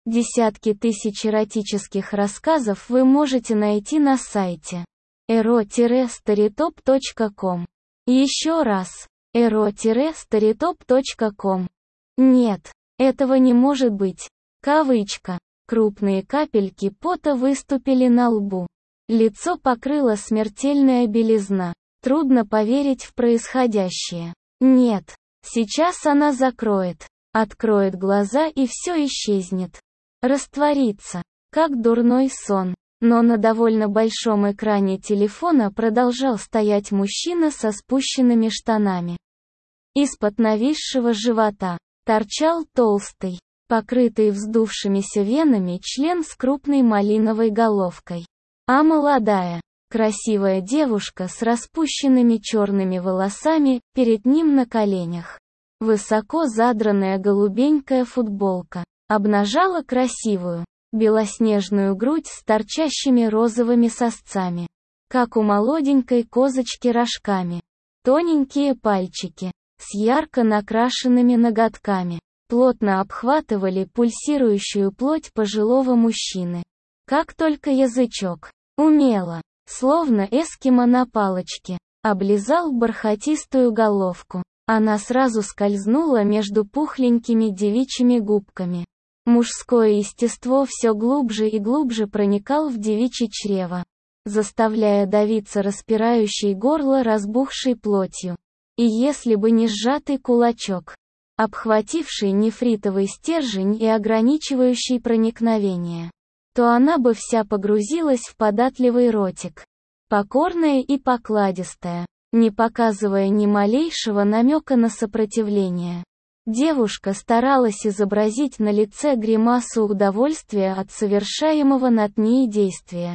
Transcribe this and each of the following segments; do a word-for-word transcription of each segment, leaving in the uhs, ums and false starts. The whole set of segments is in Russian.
Десятки тысяч эротических рассказов вы можете найти на сайте эро старитоп точка ком. Еще раз. эро старитоп точка ком. Нет, этого не может быть. Кавычка. Крупные капельки пота выступили на лбу. Лицо покрыла смертельная белизна. Трудно поверить в происходящее. Нет. Сейчас она закроет. Откроет глаза и все исчезнет. Растворится. Как дурной сон. Но на довольно большом экране телефона продолжал стоять мужчина со спущенными штанами. Из-под нависшего живота торчал толстый, покрытый вздувшимися венами член с крупной малиновой головкой. А молодая, красивая девушка с распущенными черными волосами перед ним на коленях. Высоко задранная голубенькая футболка обнажала красивую, белоснежную грудь с торчащими розовыми сосцами, как у молоденькой козочки рожками. Тоненькие пальчики, с ярко накрашенными ноготками, плотно обхватывали пульсирующую плоть пожилого мужчины. Как только язычок, умело, словно эскимо на палочке, облизал бархатистую головку, она сразу скользнула между пухленькими девичьими губками. Мужское естество все глубже и глубже проникал в девичье чрево, заставляя давиться распирающей горло разбухшей плотью. И если бы не сжатый кулачок, обхвативший нефритовый стержень и ограничивающий проникновение, то она бы вся погрузилась в податливый ротик, покорная и покладистая, не показывая ни малейшего намека на сопротивление. Девушка старалась изобразить на лице гримасу удовольствия от совершаемого над ней действия.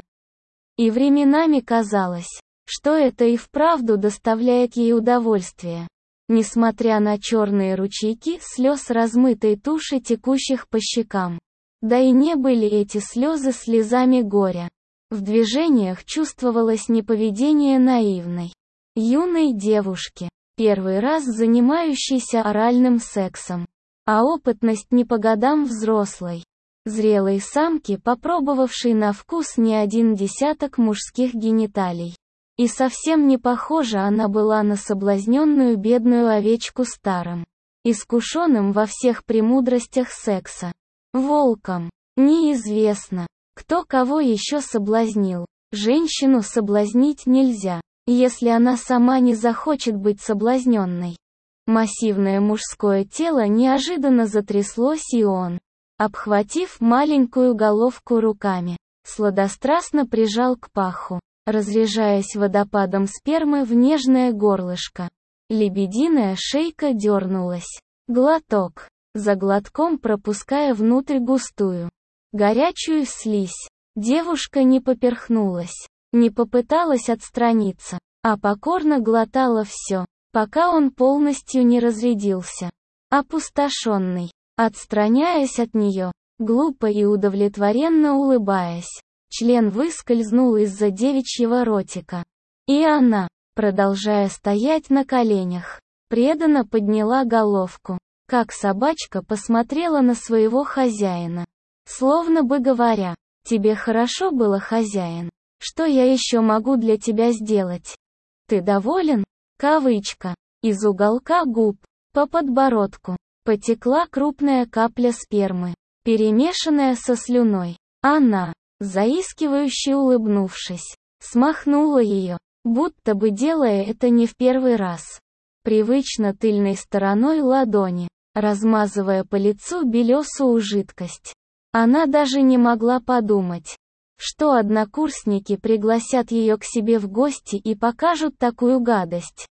И временами казалось, что это и вправду доставляет ей удовольствие, несмотря на черные ручейки слез размытой туши, текущих по щекам. Да и не были эти слезы слезами горя. В движениях чувствовалось не поведение наивной, юной девушки, первый раз занимающейся оральным сексом, а опытность не по годам взрослой, зрелой самки, попробовавшей на вкус не один десяток мужских гениталий. И совсем не похожа она была на соблазненную бедную овечку старым, искушенным во всех премудростях секса, волком. Неизвестно, кто кого еще соблазнил. Женщину соблазнить нельзя, если она сама не захочет быть соблазненной. Массивное мужское тело неожиданно затряслось, и он, обхватив маленькую головку руками, сладострастно прижал к паху, разряжаясь водопадом спермы в нежное горлышко. Лебединая шейка дернулась. Глоток, за глотком пропуская внутрь густую, горячую слизь. Девушка не поперхнулась, не попыталась отстраниться, а покорно глотала все, пока он полностью не разрядился. Опустошенный, отстраняясь от нее, глупо и удовлетворенно улыбаясь, член выскользнул из-за девичьего ротика. И она, продолжая стоять на коленях, преданно подняла головку, как собачка посмотрела на своего хозяина, словно бы говоря: «Тебе хорошо было, хозяин? Что я еще могу для тебя сделать? Ты доволен?» Кавычка. Из уголка губ, по подбородку, потекла крупная капля спермы, перемешанная со слюной. Она, заискивающе улыбнувшись, смахнула ее, будто бы делая это не в первый раз. Привычно тыльной стороной ладони, размазывая по лицу белесую жидкость. Она даже не могла подумать, что однокурсники пригласят ее к себе в гости и покажут такую гадость.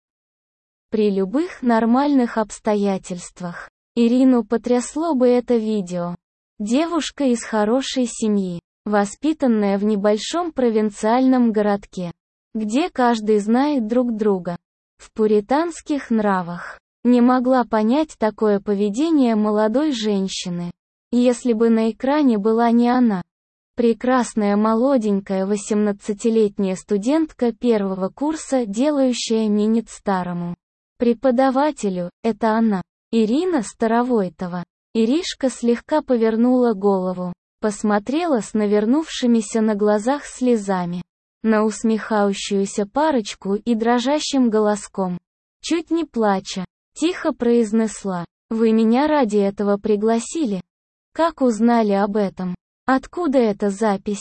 При любых нормальных обстоятельствах Ирину потрясло бы это видео. Девушка из хорошей семьи, воспитанная в небольшом провинциальном городке, где каждый знает друг друга, в пуританских нравах, не могла понять такое поведение молодой женщины, если бы на экране была не она. Прекрасная молоденькая восемнадцатилетняя студентка первого курса, делающая минет старому преподавателю, это она, Ирина Старовойтова. Иришка слегка повернула голову, посмотрела с навернувшимися на глазах слезами на усмехающуюся парочку и дрожащим голоском, чуть не плача, тихо произнесла: «Вы меня ради этого пригласили? Как узнали об этом? Откуда эта запись?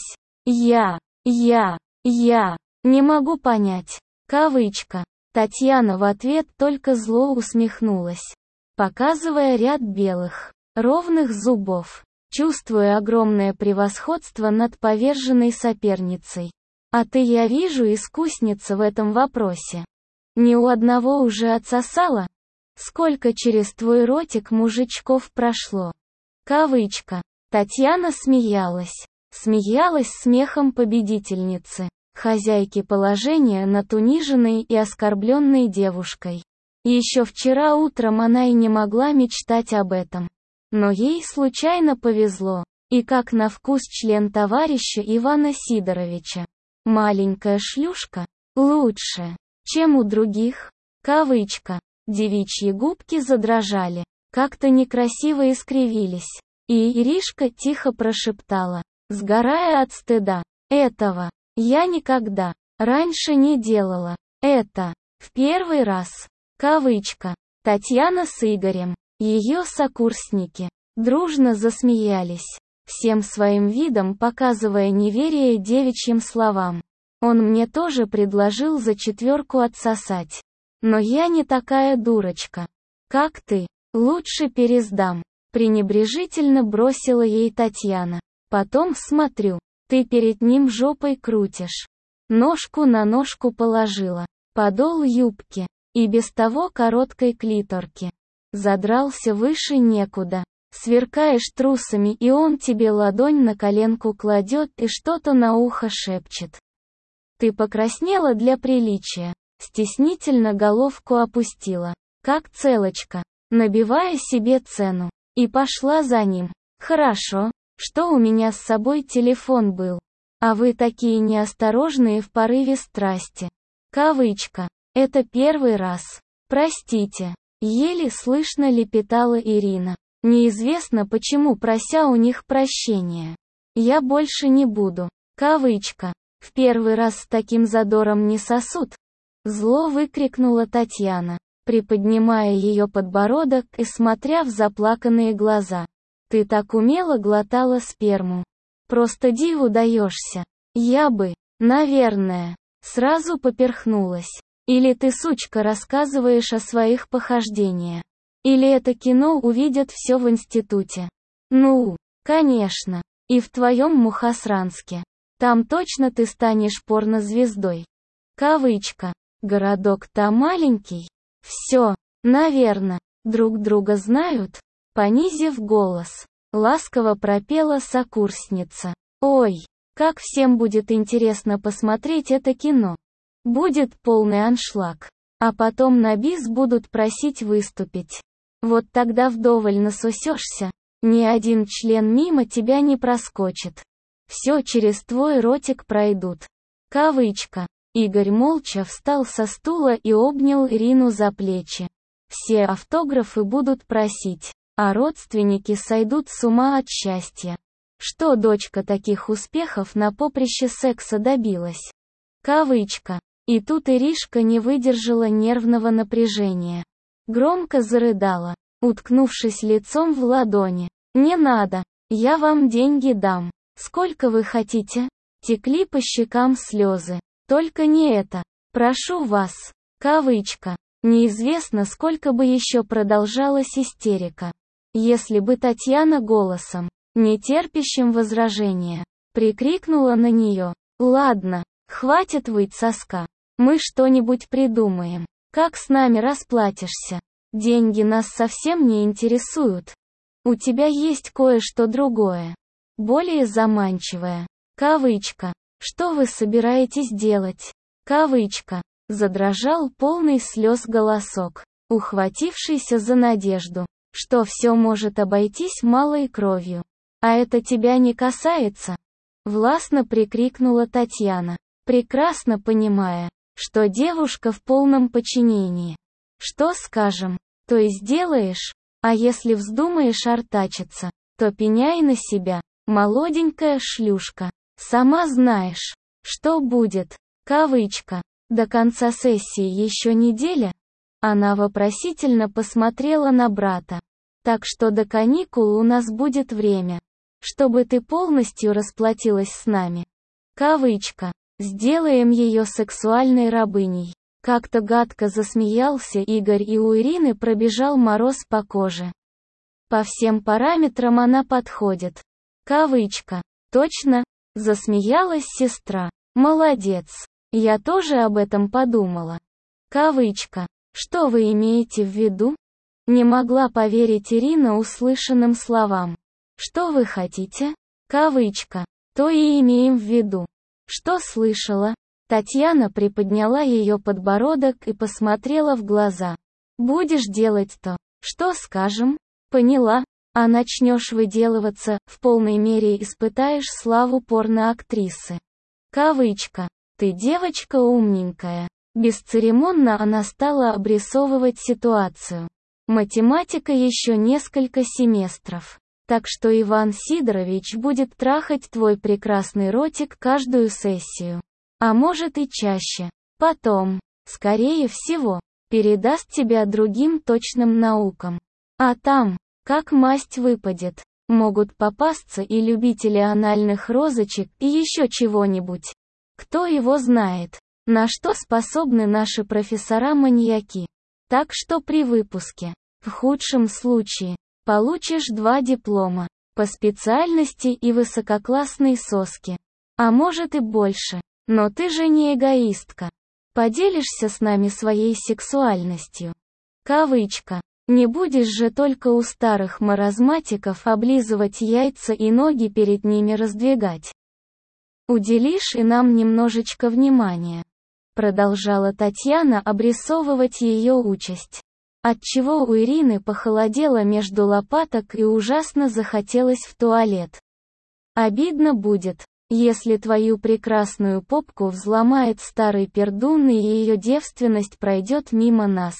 Я, я, я, не могу понять». Кавычка. Татьяна в ответ только зло усмехнулась, показывая ряд белых, ровных зубов, чувствуя огромное превосходство над поверженной соперницей. «А ты, я вижу, искусница в этом вопросе. Ни у одного уже отсосала? Сколько через твой ротик мужичков прошло?» Кавычка. Татьяна смеялась. Смеялась смехом победительницы, хозяйки положения над униженной и оскорбленной девушкой. Еще вчера утром она и не могла мечтать об этом. Но ей случайно повезло, и как на вкус член товарища Ивана Сидоровича. Маленькая шлюшка лучше, чем у других. Кавычка. Девичьи губки задрожали, как-то некрасиво искривились. И Иришка тихо прошептала, сгорая от стыда: «Этого я никогда раньше не делала. Это в первый раз». Кавычка. Татьяна с Игорем, ее сокурсники, дружно засмеялись, всем своим видом показывая неверие девичьим словам. «Он мне тоже предложил за четверку отсосать. Но я не такая дурочка, как ты. Лучше пересдам», пренебрежительно бросила ей Татьяна. «Потом смотрю, ты перед ним жопой крутишь». Ножку на ножку положила, подол юбки, и без того короткой клиторки задрался выше некуда. Сверкаешь трусами, и он тебе ладонь на коленку кладет и что-то на ухо шепчет. Ты покраснела для приличия, стеснительно головку опустила, как целочка, набивая себе цену, и пошла за ним. «Хорошо, что у меня с собой телефон был. А вы такие неосторожные в порыве страсти». Кавычка. «Это первый раз. Простите», еле слышно лепетала Ирина, неизвестно почему прося у них прощения. «Я больше не буду». Кавычка. «В первый раз с таким задором не сосут», зло выкрикнула Татьяна, приподнимая ее подбородок и смотря в заплаканные глаза. «Ты так умело глотала сперму. Просто диву даешься. Я бы, наверное, сразу поперхнулась. Или ты, сучка, рассказываешь о своих похождениях. Или это кино увидят все в институте. Ну, конечно, и в твоем Мухосранске. Там точно ты станешь порнозвездой». Кавычка. «Городок-то маленький. Все, наверно, друг друга знают», понизив голос, ласково пропела сокурсница. «Ой, как всем будет интересно посмотреть это кино. Будет полный аншлаг. А потом на бис будут просить выступить. Вот тогда вдоволь насосешься, ни один член мимо тебя не проскочит. Все через твой ротик пройдут». Кавычка. Игорь молча встал со стула и обнял Ирину за плечи. Все автографы будут просить, а родственники сойдут с ума от счастья. Что дочка таких успехов на поприще секса добилась? Кавычка. И тут Иришка не выдержала нервного напряжения. Громко зарыдала, уткнувшись лицом в ладони. «Не надо, я вам деньги дам. Сколько вы хотите?» Текли по щекам слезы. «Только не это. Прошу вас». Кавычка. Неизвестно, сколько бы еще продолжалась истерика. Если бы Татьяна голосом, не терпящим возражения, прикрикнула на нее: «Ладно, хватит выть соска. Мы что-нибудь придумаем. Как с нами расплатишься? Деньги нас совсем не интересуют. У тебя есть кое-что другое. Более заманчивое». Кавычка. «Что вы собираетесь делать?» Кавычка. Задрожал полный слез голосок, ухватившийся за надежду, что все может обойтись малой кровью. «А это тебя не касается?» Властно прикрикнула Татьяна, прекрасно понимая, что девушка в полном подчинении. «Что скажем, то и сделаешь?» А если вздумаешь артачиться, то пеняй на себя, молоденькая шлюшка. Сама знаешь, что будет. Кавычка. До конца сессии еще неделя? Она вопросительно посмотрела на брата. Так что до каникул у нас будет время, чтобы ты полностью расплатилась с нами. Кавычка. Сделаем ее сексуальной рабыней. Как-то гадко засмеялся Игорь, и у Ирины пробежал мороз по коже. По всем параметрам она подходит. Кавычка. Точно, засмеялась сестра. Молодец. Я тоже об этом подумала. Кавычка. Что вы имеете в виду? Не могла поверить Ирина услышанным словам. Что вы хотите? Кавычка. То и имеем в виду. Что слышала? Татьяна приподняла ее подбородок и посмотрела в глаза. Будешь делать то, что скажем? Поняла? А начнешь выделываться, в полной мере испытаешь славу порноактрисы. Кавычка. Ты девочка умненькая. Бесцеремонно она стала обрисовывать ситуацию. Математика еще несколько семестров. Так что Иван Сидорович будет трахать твой прекрасный ротик каждую сессию. А может и чаще. Потом, скорее всего, передаст тебя другим точным наукам. А там, как масть выпадет, могут попасться и любители анальных розочек и еще чего-нибудь. Кто его знает, на что способны наши профессора-маньяки. Так что при выпуске, в худшем случае, получишь два диплома по специальности и высококлассные соски. А может и больше. Но ты же не эгоистка. Поделишься с нами своей сексуальностью. Кавычка. Не будешь же только у старых маразматиков облизывать яйца и ноги перед ними раздвигать. Уделишь и нам немножечко внимания. Продолжала Татьяна обрисовывать ее участь. Отчего у Ирины похолодело между лопаток и ужасно захотелось в туалет. Обидно будет, если твою прекрасную попку взломает старый пердун и ее девственность пройдет мимо нас.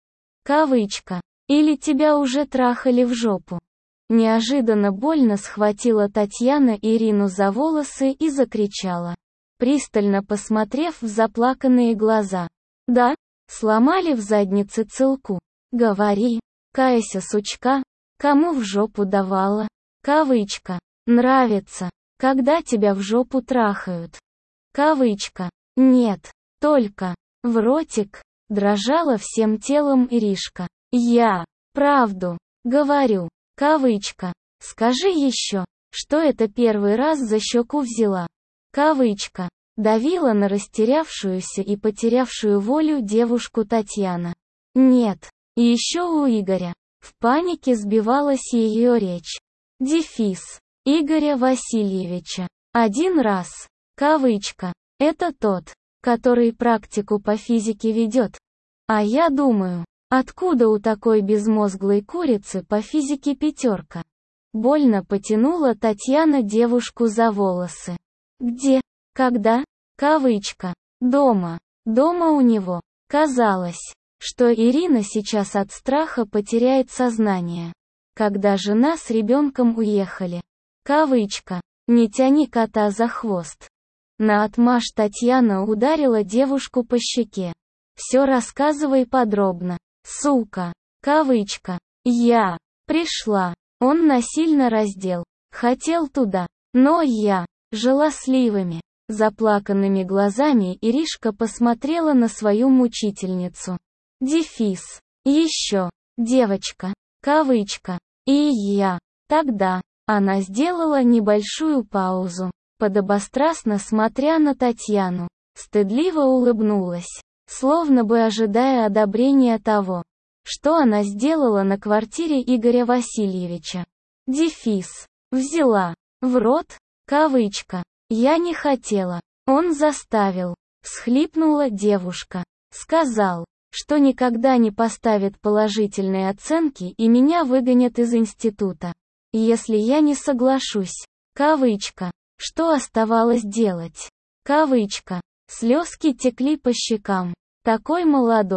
Кавычка. Или тебя уже трахали в жопу. Неожиданно больно схватила Татьяна Ирину за волосы и закричала, пристально посмотрев в заплаканные глаза. Да, сломали в заднице целку. Говори, кайся, сучка, кому в жопу давала? Кавычка. Нравится, когда тебя в жопу трахают. Кавычка. Нет, только в ротик. Дрожала всем телом Иришка. Я правду говорю. Кавычка. Скажи еще, что это первый раз за щеку взяла. Кавычка. Давила на растерявшуюся и потерявшую волю девушку Татьяна. Нет. И еще у Игоря. В панике сбивалась ее речь. Дефис. Игоря Васильевича. Один раз. Кавычка. Это тот, который практику по физике ведет. А я думаю, откуда у такой безмозглой курицы по физике пятерка? Больно потянула Татьяна девушку за волосы. Где? Когда? Кавычка. Дома. Дома у него. Казалось, что Ирина сейчас от страха потеряет сознание. Когда жена с ребенком уехали. Кавычка. Не тяни кота за хвост. Наотмашь Татьяна ударила девушку по щеке. Все рассказывай подробно. Сука. Кавычка. Я пришла. Он насильно раздел. Хотел туда. Но я жила сливами. Заплаканными глазами Иришка посмотрела на свою мучительницу. Дефис. Еще. Девочка. Кавычка. И я. Тогда. Она сделала небольшую паузу. Подобострастно смотря на Татьяну. Стыдливо улыбнулась. Словно бы ожидая одобрения того, что она сделала на квартире Игоря Васильевича. Дефис. Взяла. В рот. Кавычка. Я не хотела. Он заставил. Всхлипнула девушка. Сказал, что никогда не поставит положительные оценки и меня выгонят из института, если я не соглашусь. Кавычка. Что оставалось делать? Кавычка. Слезки текли по щекам. Такой молодой.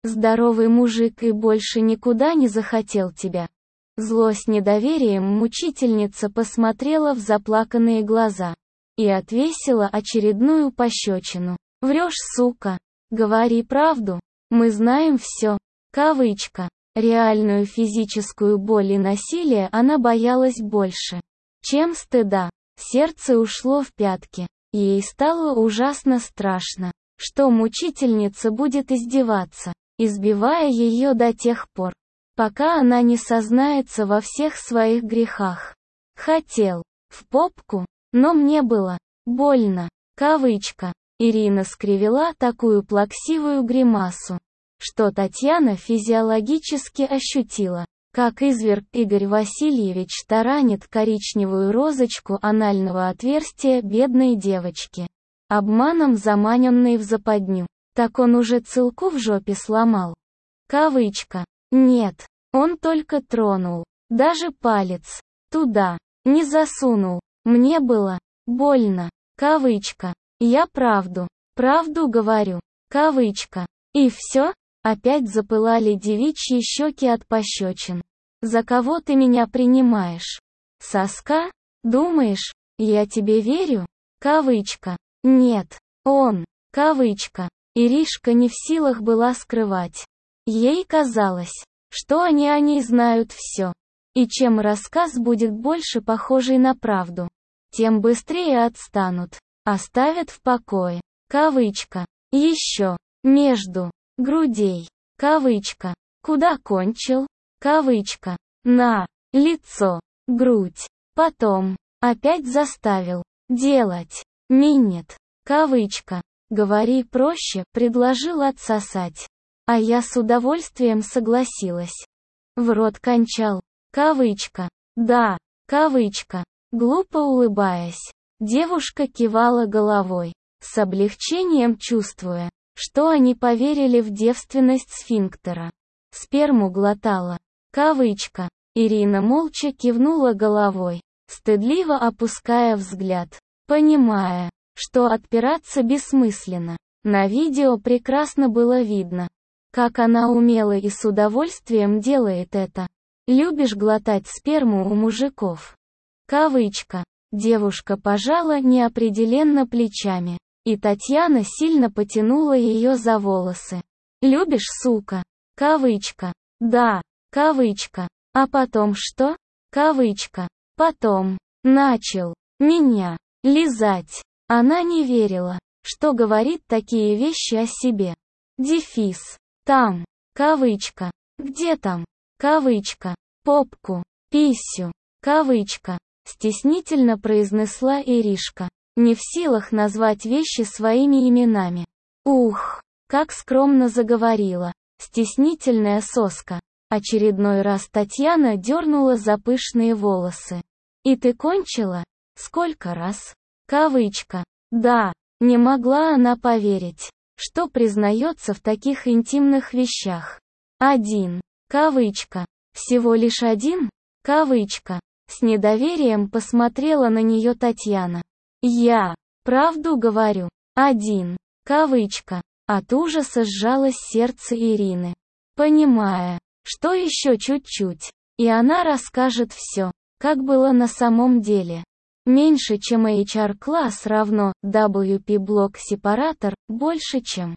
Здоровый мужик и больше никуда не захотел тебя. Зло с недоверием мучительница посмотрела в заплаканные глаза и отвесила очередную пощечину. Врешь, сука. Говори правду. Мы знаем все. Кавычка. Реальную физическую боль и насилие она боялась больше, чем стыда. Сердце ушло в пятки. Ей стало ужасно страшно, что мучительница будет издеваться, избивая ее до тех пор, пока она не сознается во всех своих грехах. Хотел в попку, но мне было больно. Кавычка. Ирина скривила такую плаксивую гримасу, что Татьяна физиологически ощутила, как изверг Игорь Васильевич таранит коричневую розочку анального отверстия бедной девочки, обманом заманенной в западню. Так он уже целку в жопе сломал. Кавычка. Нет, он только тронул, даже палец туда не засунул. Мне было больно. Кавычка. Я правду, правду говорю. Кавычка. И все? Опять запылали девичьи щеки от пощечин. За кого ты меня принимаешь? Соска? Думаешь, я тебе верю? Кавычка. Нет, он. Кавычка. Иришка не в силах была скрывать. Ей казалось, что они о ней знают все. И чем рассказ будет больше похожий на правду, тем быстрее отстанут, оставят в покое. Кавычка. Еще. Между грудей. Кавычка. Куда кончил? Кавычка. На лицо. Грудь. Потом. Опять заставил. Делать. Минет. Кавычка. Говори проще, предложил отсосать. А я с удовольствием согласилась. В рот кончал. Кавычка. Да. Кавычка. Глупо улыбаясь, девушка кивала головой, с облегчением чувствуя, что они поверили в девственность сфинктера. Сперму глотала. Кавычка. Ирина молча кивнула головой, стыдливо опуская взгляд, понимая, что отпираться бессмысленно. На видео прекрасно было видно, как она умело и с удовольствием делает это. Любишь глотать сперму у мужиков? Кавычка. Девушка пожала неопределенно плечами, и Татьяна сильно потянула ее за волосы. Любишь, сука? Кавычка. Да. Кавычка. А потом что? Кавычка. Потом. Начал. Меня. Лизать. Она не верила, что говорит такие вещи о себе. Дефис. Там. Кавычка. Где там? Кавычка. Попку. Писю. Кавычка. Стеснительно произнесла Иришка, не в силах назвать вещи своими именами. Ух, как скромно заговорила. Стеснительная соска. Очередной раз Татьяна дернула за пышные волосы. И ты кончила? Сколько раз? Кавычка. Да, не могла она поверить, что признается в таких интимных вещах. Один. Кавычка. Всего лишь один? Кавычка. С недоверием посмотрела на нее Татьяна. Я. Правду говорю. Один. Кавычка. От ужаса сжалось сердце Ирины. Понимая, что еще чуть-чуть, и она расскажет все, как было на самом деле. Меньше чем эйч ар-класс равно дабл ю пи-блок-сепаратор, больше чем.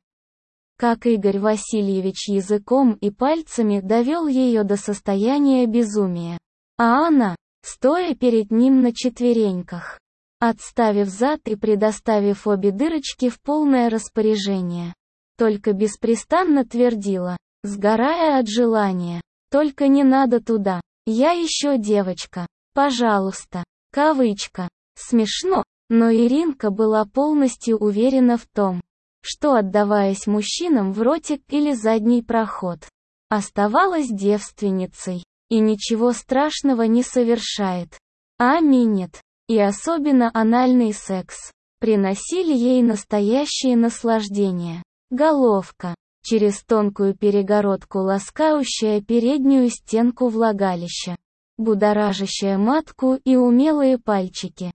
Как Игорь Васильевич языком и пальцами довел ее до состояния безумия. А она, стоя перед ним на четвереньках, отставив зад и предоставив обе дырочки в полное распоряжение, только беспрестанно твердила, сгорая от желания. Только не надо туда. Я еще девочка. Пожалуйста. Кавычка. Смешно, но Иринка была полностью уверена в том, что, отдаваясь мужчинам в ротик или задний проход, оставалась девственницей, и ничего страшного не совершает. А минет, и особенно анальный секс, приносили ей настоящее наслаждение. Головка, через тонкую перегородку ласкающая переднюю стенку влагалища, будоражащая матку и умелые пальчики,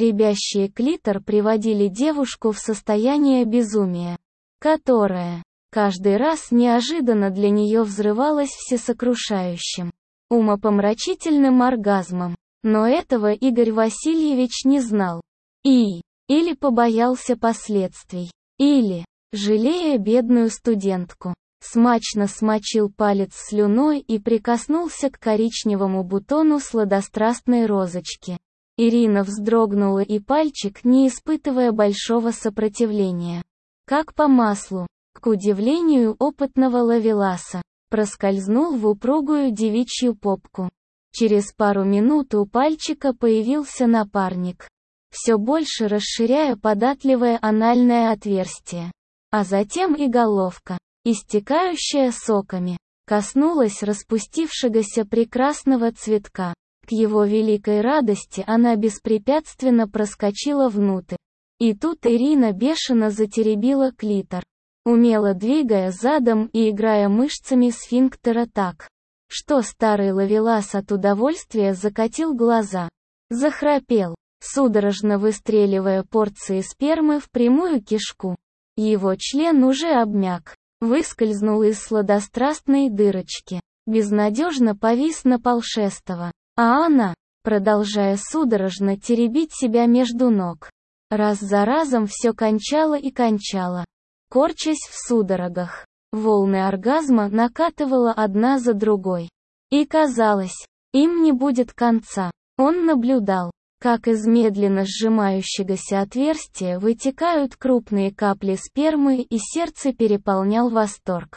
теребящие клитор, приводили девушку в состояние безумия, которое, каждый раз неожиданно для нее взрывалась всесокрушающим, умопомрачительным оргазмом. Но этого Игорь Васильевич не знал. И, или побоялся последствий, или, жалея бедную студентку, смачно смочил палец слюной и прикоснулся к коричневому бутону сладострастной розочки. Ирина вздрогнула, и пальчик, не испытывая большого сопротивления, как по маслу, к удивлению опытного ловеласа, проскользнул в упругую девичью попку. Через пару минут у пальчика появился напарник, все больше расширяя податливое анальное отверстие. А затем и головка, истекающая соками, коснулась распустившегося прекрасного цветка. К его великой радости она беспрепятственно проскочила внутрь. И тут Ирина бешено затеребила клитор, умело двигая задом и играя мышцами сфинктера так, что старый ловелас от удовольствия закатил глаза, захрапел, судорожно выстреливая порции спермы в прямую кишку. Его член уже обмяк, выскользнул из сладострастной дырочки, безнадежно повис на пол шестого, а она, продолжая судорожно теребить себя между ног, раз за разом все кончала и кончала, корчась в судорогах. Волны оргазма накатывала одна за другой. И казалось, им не будет конца. Он наблюдал, как из медленно сжимающегося отверстия вытекают крупные капли спермы, и сердце переполнял восторг.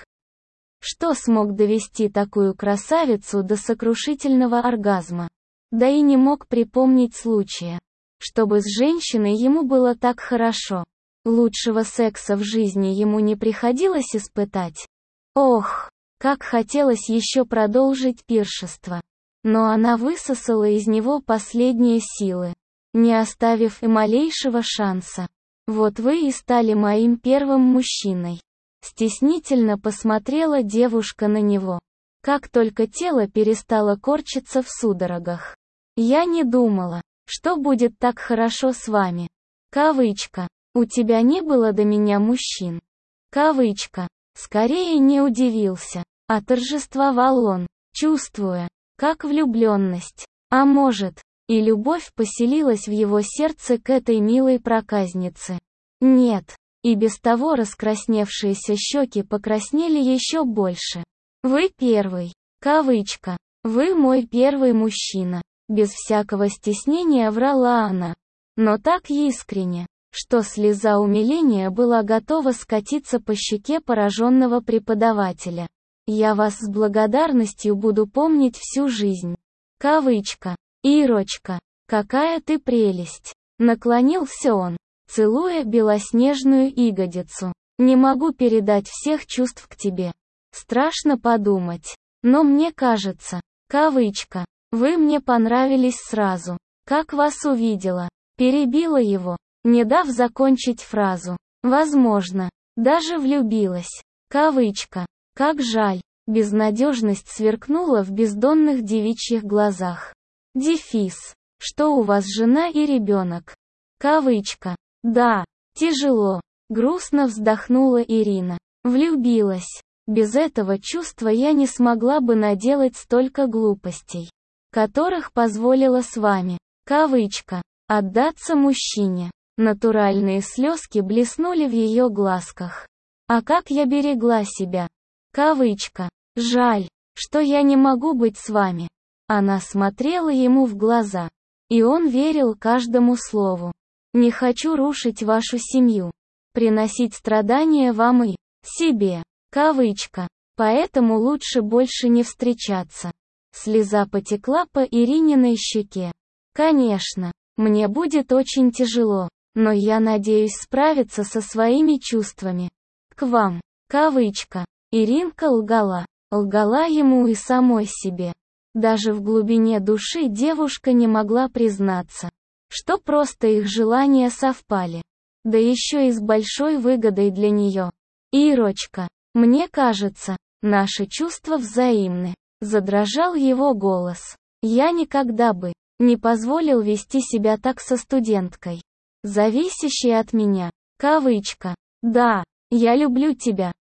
Что смог довести такую красавицу до сокрушительного оргазма? Да и не мог припомнить случая, чтобы с женщиной ему было так хорошо. Лучшего секса в жизни ему не приходилось испытать. Ох, как хотелось еще продолжить пиршество. Но она высосала из него последние силы, не оставив и малейшего шанса. Вот вы и стали моим первым мужчиной. Стеснительно посмотрела девушка на него, как только тело перестало корчиться в судорогах. Я не думала, что будет так хорошо с вами. Кавычка. У тебя не было до меня мужчин. Кавычка. Скорее не удивился, а торжествовал он, чувствуя, как влюбленность, а может, и любовь поселилась в его сердце к этой милой проказнице. Нет, и без того раскрасневшиеся щеки покраснели еще больше. Вы первый. Кавычка. Вы мой первый мужчина. Без всякого стеснения врала она. Но так искренне, что слеза умиления была готова скатиться по щеке пораженного преподавателя. «Я вас с благодарностью буду помнить всю жизнь». Кавычка. «Ирочка, какая ты прелесть!» Наклонился он, целуя белоснежную ягодицу. «Не могу передать всех чувств к тебе. Страшно подумать. Но мне кажется, кавычка, вы мне понравились сразу, как вас увидела». Перебила его, не дав закончить фразу. Возможно, даже влюбилась. Кавычка. Как жаль. Безнадежность сверкнула в бездонных девичьих глазах. Дефис. Что у вас жена и ребенок? Кавычка. Да. Тяжело. Грустно вздохнула Ирина. Влюбилась. Без этого чувства я не смогла бы наделать столько глупостей, которых позволила с вами. Кавычка. Отдаться мужчине. Натуральные слезки блеснули в ее глазках. А как я берегла себя. Кавычка. Жаль, что я не могу быть с вами. Она смотрела ему в глаза. И он верил каждому слову. Не хочу рушить вашу семью. Приносить страдания вам и себе. Кавычка. Поэтому лучше больше не встречаться. Слеза потекла по Ирининой щеке. Конечно. Мне будет очень тяжело, но я надеюсь справиться со своими чувствами. К вам. Кавычка. Иринка лгала. Лгала ему и самой себе. Даже в глубине души девушка не могла признаться, что просто их желания совпали. Да еще и с большой выгодой для нее. Ирочка, мне кажется, наши чувства взаимны. Задрожал его голос. Я никогда бы не позволил вести себя так со студенткой, зависящей от меня. Кавычка. Да, я люблю тебя.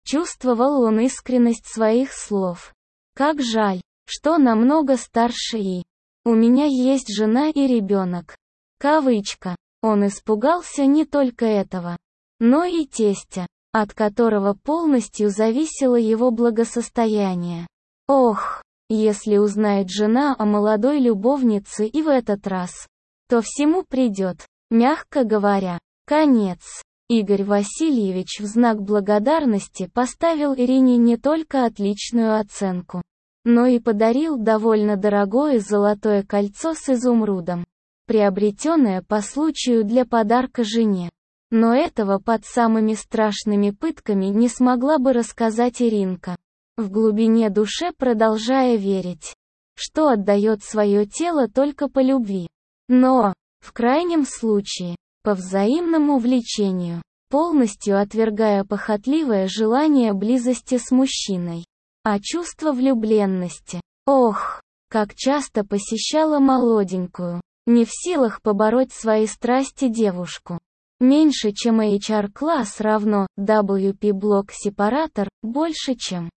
Чувствовал он искренность своих слов. Как жаль, что намного старше и. У меня есть жена и ребенок. Кавычка. Он испугался не только этого, но и тестя, от которого полностью зависело его благосостояние. Ох, если узнает жена о молодой любовнице и в этот раз, то всему придет, мягко говоря, конец. Игорь Васильевич в знак благодарности поставил Ирине не только отличную оценку, но и подарил довольно дорогое золотое кольцо с изумрудом, приобретенное по случаю для подарка жене. Но этого под самыми страшными пытками не смогла бы рассказать Иринка, в глубине души продолжая верить, что отдает свое тело только по любви. Но, в крайнем случае, по взаимному влечению, полностью отвергая похотливое желание близости с мужчиной. А чувство влюбленности, ох, как часто посещала молоденькую, не в силах побороть свои страсти девушку. Меньше чем эйч ар-класс равно дабл ю пи-блок сепаратор, больше чем.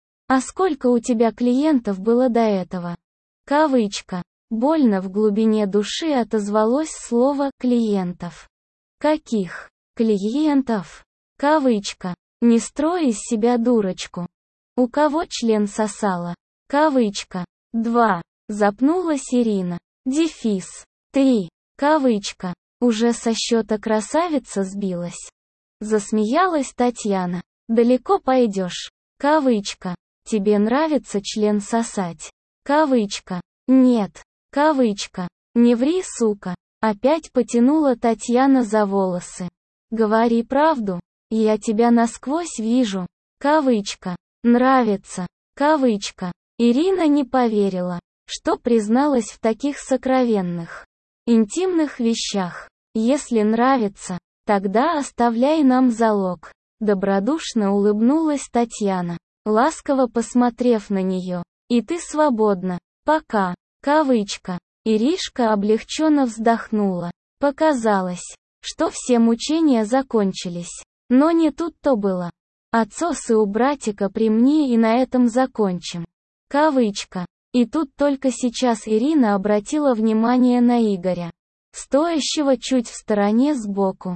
А сколько у тебя клиентов было до этого? Кавычка. Больно в глубине души отозвалось слово «клиентов». Каких клиентов? Кавычка. Не строй из себя дурочку. У кого член сосала? Кавычка. два. Запнулась Ирина. Дефис. три. Кавычка. Уже со счета красавица сбилась. Засмеялась Татьяна. Далеко пойдешь. Кавычка. Тебе нравится член сосать? Кавычка. Нет. Кавычка. Не ври, сука. Опять потянула Татьяна за волосы. Говори правду. Я тебя насквозь вижу. Кавычка. Нравится. Кавычка. Ирина не поверила, что призналась в таких сокровенных, интимных вещах. Если нравится, тогда оставляй нам залог. Добродушно улыбнулась Татьяна, ласково посмотрев на нее. И ты свободна. Пока. Кавычка. Иришка облегченно вздохнула. Показалось, что все мучения закончились. Но не тут-то было. Отсосы у братика при мне и на этом закончим. Кавычка. И тут только сейчас Ирина обратила внимание на Игоря, стоящего чуть в стороне сбоку.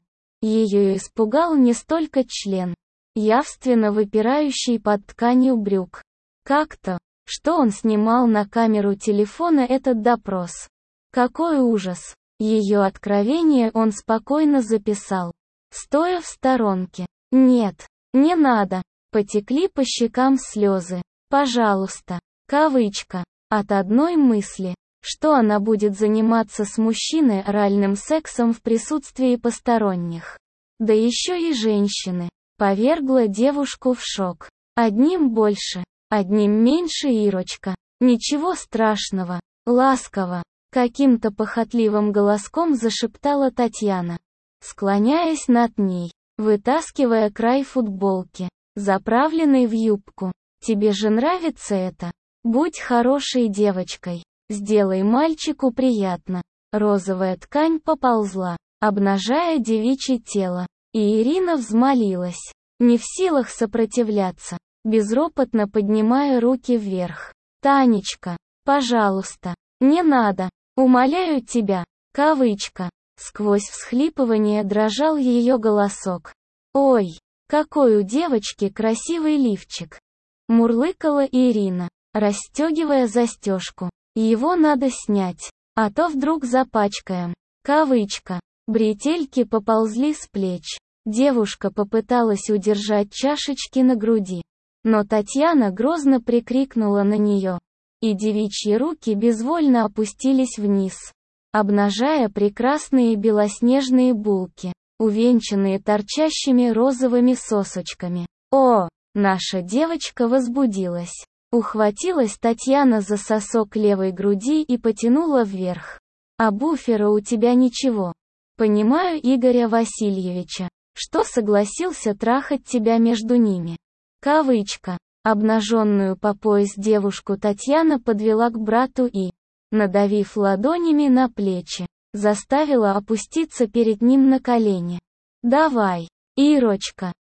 Ее испугал не столько член, явственно выпирающий под тканью брюк, как-то, что он снимал на камеру телефона этот допрос. Какой ужас! Ее откровение он спокойно записал, стоя в сторонке. Нет, не надо. Потекли по щекам слезы. Пожалуйста. Кавычка. От одной мысли, что она будет заниматься с мужчиной оральным сексом в присутствии посторонних. Да еще и женщины. Повергла девушку в шок. Одним больше. Одним меньше, Ирочка. Ничего страшного. Ласково. Каким-то похотливым голоском зашептала Татьяна, склоняясь над ней, вытаскивая край футболки, заправленной в юбку. Тебе же нравится это? Будь хорошей девочкой. Сделай мальчику приятно. Розовая ткань поползла, обнажая девичье тело. И Ирина взмолилась, не в силах сопротивляться, безропотно поднимая руки вверх. «Танечка, пожалуйста, не надо, умоляю тебя», кавычка. Сквозь всхлипывание дрожал ее голосок. «Ой, какой у девочки красивый лифчик», мурлыкала Ирина, расстегивая застежку. «Его надо снять, а то вдруг запачкаем», кавычка. Бретельки поползли с плеч. Девушка попыталась удержать чашечки на груди, но Татьяна грозно прикрикнула на нее, и девичьи руки безвольно опустились вниз, обнажая прекрасные белоснежные булки, увенчанные торчащими розовыми сосочками. О, наша девочка возбудилась. Ухватилась Татьяна за сосок левой груди и потянула вверх. А буфера у тебя ничего. Понимаю Игоря Васильевича, что согласился трахать тебя между ними. Кавычка. Обнаженную по пояс девушку Татьяна подвела к брату и, надавив ладонями на плечи, заставила опуститься перед ним на колени. «Давай, Ирочка,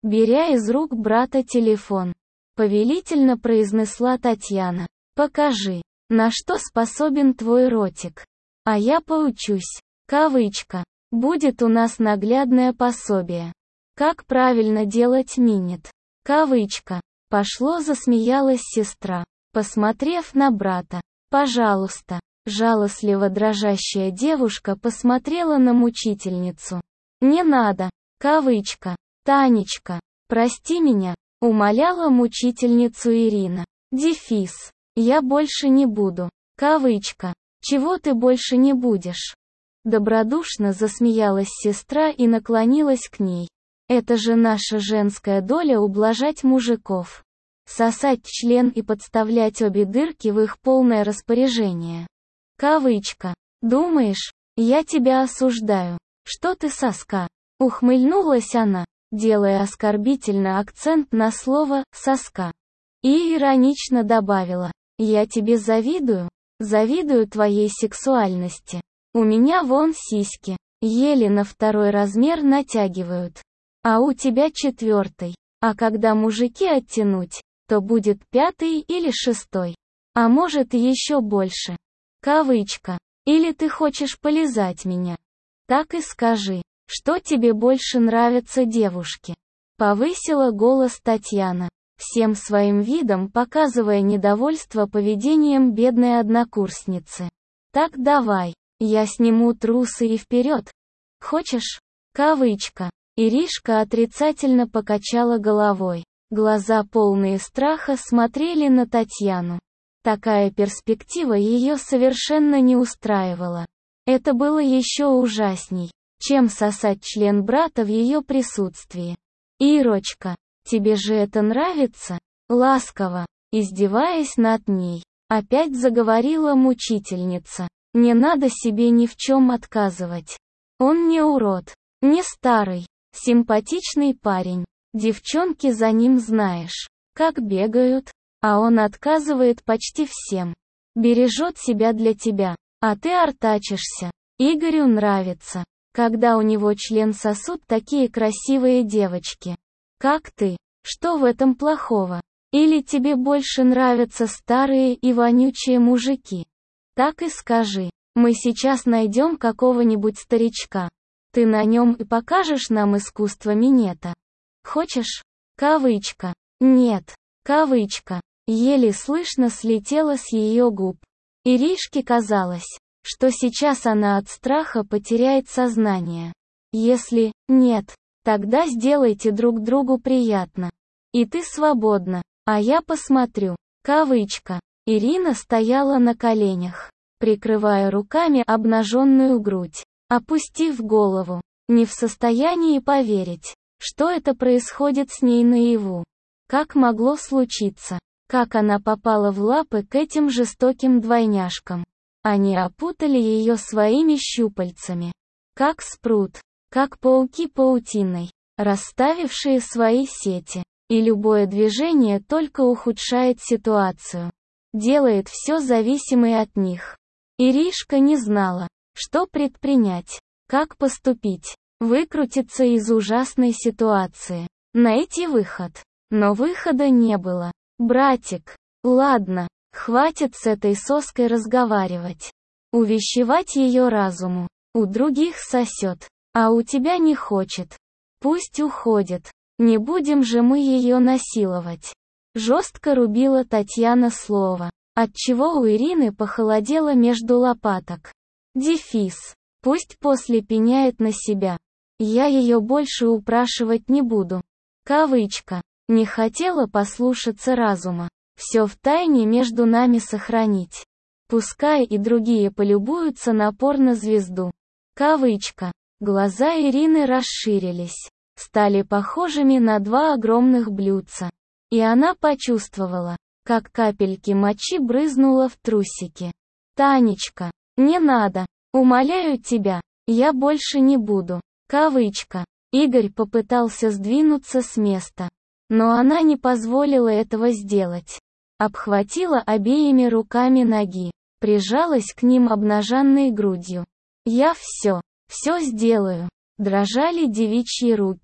беря из рук брата телефон. Повелительно произнесла Татьяна. «Покажи, на что способен твой ротик. А я поучусь. Кавычка. Будет у нас наглядное пособие. Как правильно делать минет. Кавычка. Пошло, засмеялась сестра, посмотрев на брата. Пожалуйста». Жалостливо дрожащая девушка посмотрела на мучительницу. «Не надо. Кавычка. Танечка, прости меня», умоляла мучительницу Ирина. Дефис. «Я больше не буду». Кавычка. «Чего ты больше не будешь?» Добродушно засмеялась сестра и наклонилась к ней. «Это же наша женская доля ублажать мужиков. Сосать член и подставлять обе дырки в их полное распоряжение». Кавычка. «Думаешь, я тебя осуждаю? Что ты соска?» Ухмыльнулась она, делая оскорбительно акцент на слово «соска». И иронично добавила: «Я тебе завидую, завидую твоей сексуальности. У меня вон сиськи, еле на второй размер натягивают. А у тебя четвертый. А когда мужики оттянуть, то будет пятый или шестой. А может и еще больше». Кавычка. «Или ты хочешь полизать меня? Так и скажи, что тебе больше нравятся девушки?» Повысила голос Татьяна, всем своим видом показывая недовольство поведением бедной однокурсницы. «Так давай, я сниму трусы и вперед. Хочешь?» Кавычка. Иришка отрицательно покачала головой. Глаза, полные страха, смотрели на Татьяну. Такая перспектива ее совершенно не устраивала. Это было еще ужасней, чем сосать член брата в ее присутствии. «Ирочка, тебе же это нравится?» Ласково, издеваясь над ней, опять заговорила мучительница. «Не надо себе ни в чем отказывать. Он не урод, не старый, симпатичный парень. Девчонки за ним знаешь, как бегают. А он отказывает почти всем. Бережет себя для тебя, а ты артачишься. Игорю нравится, когда у него член сосут такие красивые девочки. Как ты? Что в этом плохого? Или тебе больше нравятся старые и вонючие мужики? Так и скажи. Мы сейчас найдем какого-нибудь старичка. Ты на нем и покажешь нам искусство минета. Хочешь?» Кавычка. «Нет». Кавычка. Еле слышно слетела с ее губ. Иришке казалось, что сейчас она от страха потеряет сознание. «Если нет, тогда сделайте друг другу приятно. И ты свободна, а я посмотрю». Кавычка. Ирина стояла на коленях, прикрывая руками обнаженную грудь, опустив голову, не в состоянии поверить, что это происходит с ней наяву. Как могло случиться? Как она попала в лапы к этим жестоким двойняшкам? Они опутали ее своими щупальцами. Как спрут, как пауки паутиной, расставившие свои сети. И любое движение только ухудшает ситуацию. Делает все зависимой от них. Иришка не знала, что предпринять, как поступить, выкрутиться из ужасной ситуации, найти выход. Но выхода не было. «Братик, ладно, хватит с этой соской разговаривать. Увещевать ее разуму. У других сосет, а у тебя не хочет. Пусть уходит. Не будем же мы ее насиловать». Жестко рубила Татьяна слово, отчего у Ирины похолодело между лопаток. Дефис. «Пусть после пеняет на себя. Я ее больше упрашивать не буду». Кавычка. «Не хотела послушаться разума. Все втайне между нами сохранить. Пускай и другие полюбуются на порнозвезду». Кавычка. Глаза Ирины расширились, стали похожими на два огромных блюдца. И она почувствовала, как капельки мочи брызнуло в трусики. «Танечка, не надо, умоляю тебя, я больше не буду». Кавычка. Игорь попытался сдвинуться с места, но она не позволила этого сделать. Обхватила обеими руками ноги, прижалась к ним обнаженной грудью. «Я все, все сделаю». Дрожали девичьи руки,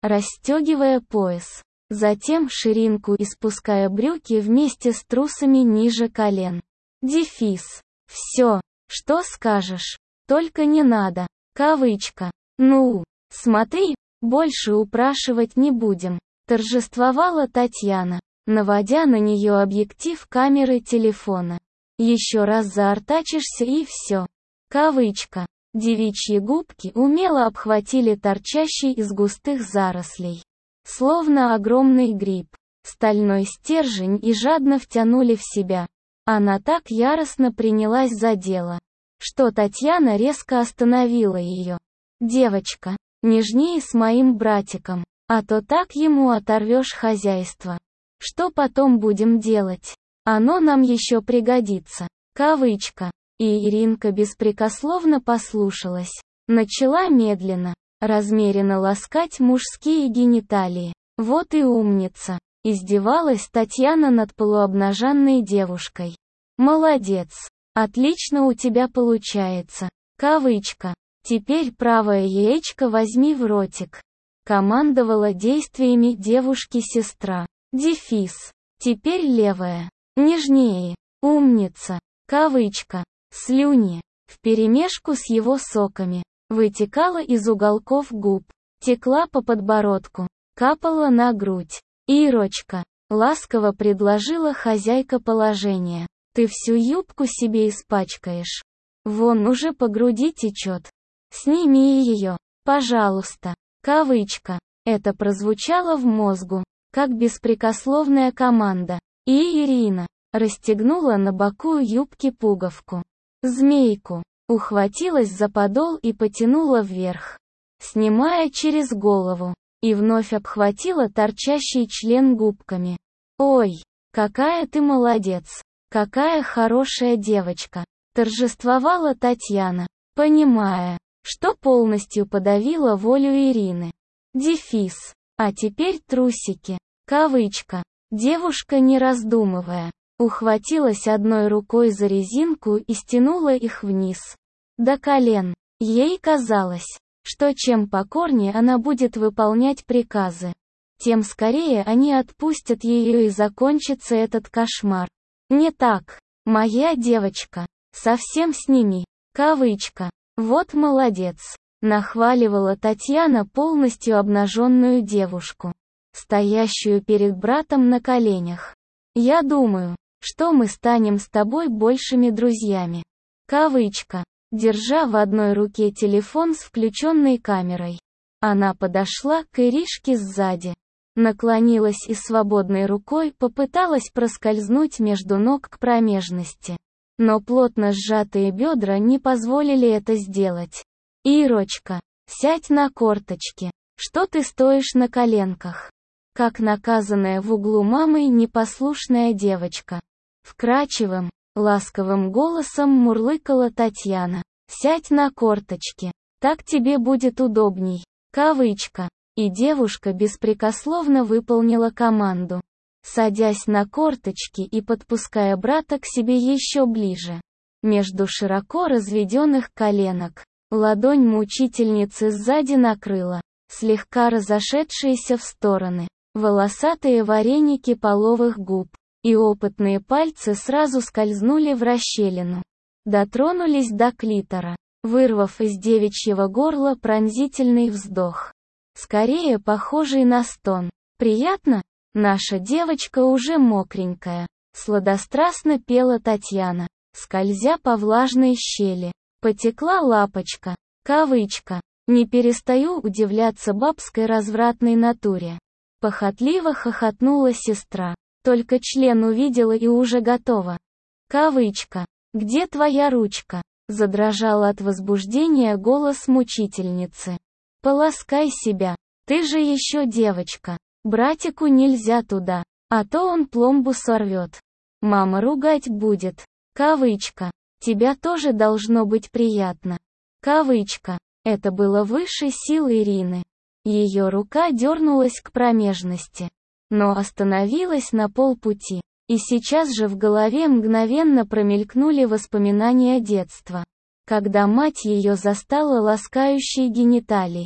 расстегивая пояс. Затем ширинку и спуская брюки вместе с трусами ниже колен. Дефис. Все, что скажешь. Только не надо. Кавычка. Ну, смотри, больше упрашивать не будем. Торжествовала Татьяна, наводя на нее объектив камеры телефона. Еще раз заортачишься и все. Кавычка. Девичьи губки умело обхватили торчащий из густых зарослей. Словно огромный гриб, стальной стержень и жадно втянули в себя. Она так яростно принялась за дело, что Татьяна резко остановила ее. «Девочка, нежнее с моим братиком, а то так ему оторвешь хозяйство. Что потом будем делать? Оно нам еще пригодится». Кавычка. И Иринка беспрекословно послушалась. Начала медленно, размеренно ласкать мужские гениталии. Вот и умница. Издевалась Татьяна над полуобнаженной девушкой. Молодец. Отлично у тебя получается. Кавычка. Теперь правое яичко возьми в ротик. Командовала действиями девушки-сестра. Дефис. Теперь левое. Нежнее. Умница. Кавычка. Слюни. Вперемешку с его соками. Вытекала из уголков губ. Текла по подбородку. Капала на грудь. «Ирочка», — ласково предложила хозяйка положения, — «ты всю юбку себе испачкаешь. Вон уже по груди течет. Сними ее, пожалуйста». Кавычка. Это прозвучало в мозгу, как беспрекословная команда. И Ирина расстегнула на боку юбки пуговку. Змейку. Ухватилась за подол и потянула вверх, снимая через голову. И вновь обхватила торчащий член губками. «Ой, какая ты молодец! Какая хорошая девочка!» Торжествовала Татьяна, понимая, что полностью подавила волю Ирины. Дефис. А теперь трусики. Кавычка. Девушка, не раздумывая, ухватилась одной рукой за резинку и стянула их вниз. До колен. Ей казалось, что чем покорнее она будет выполнять приказы, тем скорее они отпустят ее и закончится этот кошмар. Не так. Моя девочка. Совсем сними. Кавычка. Вот молодец. Нахваливала Татьяна полностью обнаженную девушку, стоящую перед братом на коленях. Я думаю, что мы станем с тобой большими друзьями. Кавычка. Держа в одной руке телефон с включенной камерой, она подошла к Иришке сзади, наклонилась и свободной рукой попыталась проскользнуть между ног к промежности. Но плотно сжатые бедра не позволили это сделать. «Ирочка, сядь на корточки. Что ты стоишь на коленках?» Как наказанная в углу мамой непослушная девочка. Вкрадчивым, ласковым голосом мурлыкала Татьяна. «Сядь на корточки. Так тебе будет удобней». Кавычка. И девушка беспрекословно выполнила команду, садясь на корточки и подпуская брата к себе еще ближе. Между широко разведенных коленок, ладонь мучительницы сзади накрыла, слегка разошедшиеся в стороны, волосатые вареники половых губ, и опытные пальцы сразу скользнули в расщелину. Дотронулись до клитора, вырвав из девичьего горла пронзительный вздох, скорее похожий на стон. «Приятно? Наша девочка уже мокренькая», — сладострастно пела Татьяна, скользя по влажной щели. Потекла лапочка. Кавычка. «Не перестаю удивляться бабской развратной натуре». Похотливо хохотнула сестра. Только член увидела и уже готова. Кавычка. «Где твоя ручка?» Задрожал от возбуждения голос мучительницы. «Поласкай себя. Ты же еще девочка. Братику нельзя туда, а то он пломбу сорвет. Мама ругать будет». Кавычка. «Тебя тоже должно быть приятно». Кавычка. Это было выше сил Ирины. Ее рука дернулась к промежности, но остановилась на полпути. И сейчас же в голове мгновенно промелькнули воспоминания детства, когда мать ее застала ласкающие гениталии.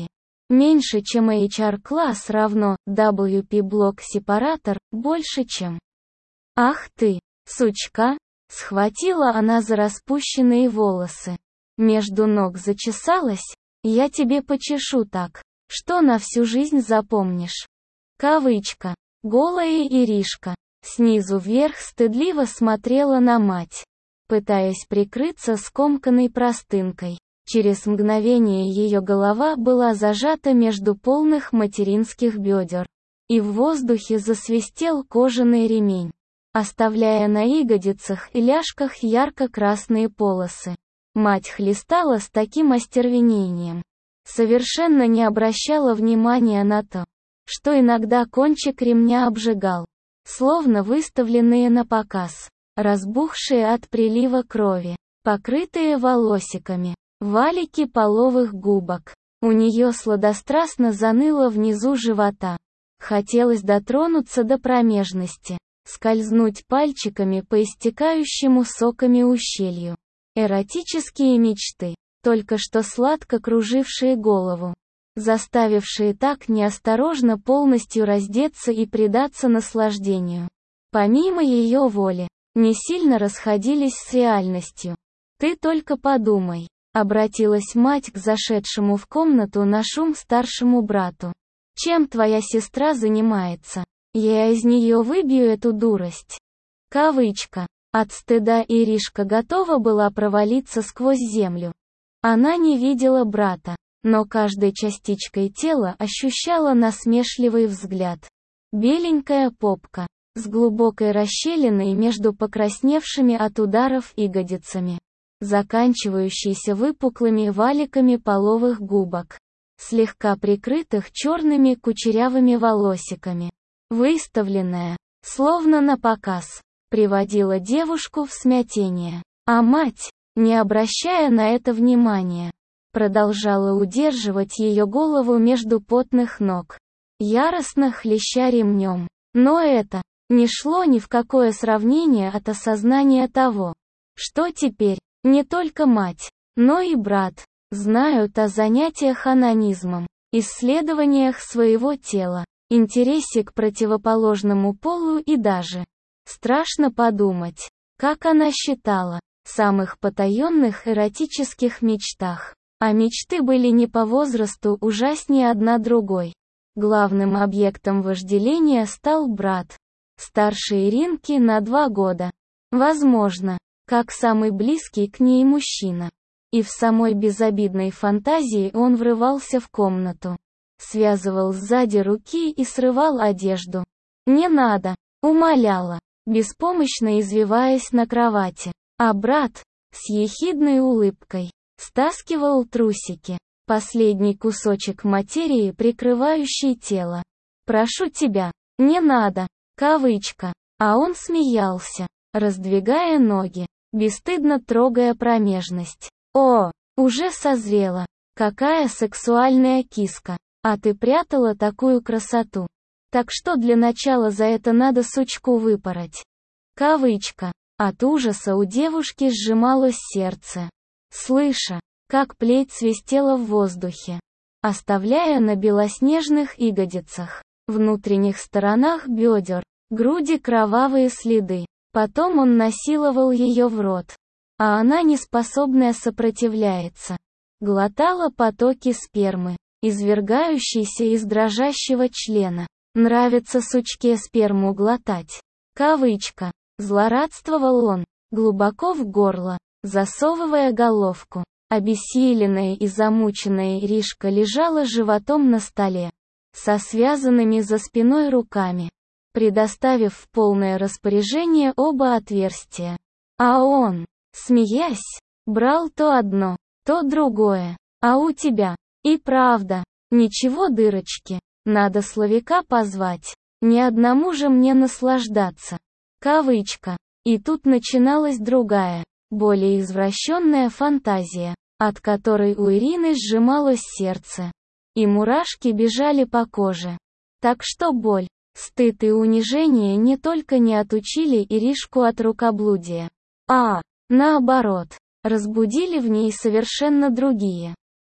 Меньше, чем эйч ар-класс равно дабл ю пи-блок-сепаратор, больше, чем. Ах ты, сучка! Схватила она за распущенные волосы. Между ног зачесалась. Я тебе почешу так, что на всю жизнь запомнишь. Кавычка. Голая Иришка снизу вверх стыдливо смотрела на мать, пытаясь прикрыться скомканной простынкой. Через мгновение ее голова была зажата между полных материнских бедер, и в воздухе засвистел кожаный ремень, оставляя на ягодицах и ляжках ярко-красные полосы. Мать хлестала с таким остервенением, совершенно не обращала внимания на то, что иногда кончик ремня обжигал, словно выставленные на показ, разбухшие от прилива крови, покрытые волосиками, валики половых губок. У нее сладострастно заныло внизу живота. Хотелось дотронуться до промежности, скользнуть пальчиками по истекающему соками ущелью. Эротические мечты, только что сладко кружившие голову, заставившие так неосторожно полностью раздеться и предаться наслаждению, помимо ее воли, не сильно расходились с реальностью. «Ты только подумай», — обратилась мать к зашедшему в комнату на шум старшему брату. «Чем твоя сестра занимается? Я из нее выбью эту дурость». Кавычка. От стыда Иришка готова была провалиться сквозь землю. Она не видела брата, но каждой частичкой тела ощущала насмешливый взгляд. Беленькая попка, с глубокой расщелиной между покрасневшими от ударов ягодицами, заканчивающейся выпуклыми валиками половых губок, слегка прикрытых черными кучерявыми волосиками, выставленная, словно на показ, приводила девушку в смятение. А мать, не обращая на это внимания, продолжала удерживать ее голову между потных ног, яростно хлеща ремнем. Но это не шло ни в какое сравнение от осознания того, что теперь не только мать, но и брат знают о занятиях онанизмом, исследованиях своего тела, интересе к противоположному полу и даже, страшно подумать, как она считала, самых потаенных эротических мечтах. А мечты были не по возрасту ужаснее одна другой. Главным объектом вожделения стал брат, старше Иринки на два года. Возможно, как самый близкий к ней мужчина. И в самой безобидной фантазии он врывался в комнату, связывал сзади руки и срывал одежду. «Не надо!» — умоляла, беспомощно извиваясь на кровати. А брат, с ехидной улыбкой, стаскивал трусики, последний кусочек материи, прикрывающий тело. «Прошу тебя, не надо!» Кавычка. А он смеялся, раздвигая ноги, бесстыдно трогая промежность. «О, уже созрела! Какая сексуальная киска! А ты прятала такую красоту! Так что для начала за это надо сучку выпороть». Кавычка. От ужаса у девушки сжималось сердце, слыша, как плеть свистела в воздухе, оставляя на белоснежных ягодицах, внутренних сторонах бедер, груди кровавые следы. Потом он насиловал ее в рот, а она, неспособная, сопротивляется, глотала потоки спермы, извергающейся из дрожащего члена. «Нравится сучке сперму глотать». Кавычка. Злорадствовал он, глубоко в горло, засовывая головку. Обессиленная и замученная Иришка лежала животом на столе, со связанными за спиной руками, предоставив в полное распоряжение оба отверстия. А он, смеясь, брал то одно, то другое. «А у тебя, и правда, ничего дырочки, надо Славика позвать, ни одному же мне наслаждаться». Кавычка. И тут начиналась другая, более извращенная фантазия, от которой у Ирины сжималось сердце, и мурашки бежали по коже. Так что боль, стыд и унижение не только не отучили Иришку от рукоблудия, а, наоборот, разбудили в ней совершенно другие,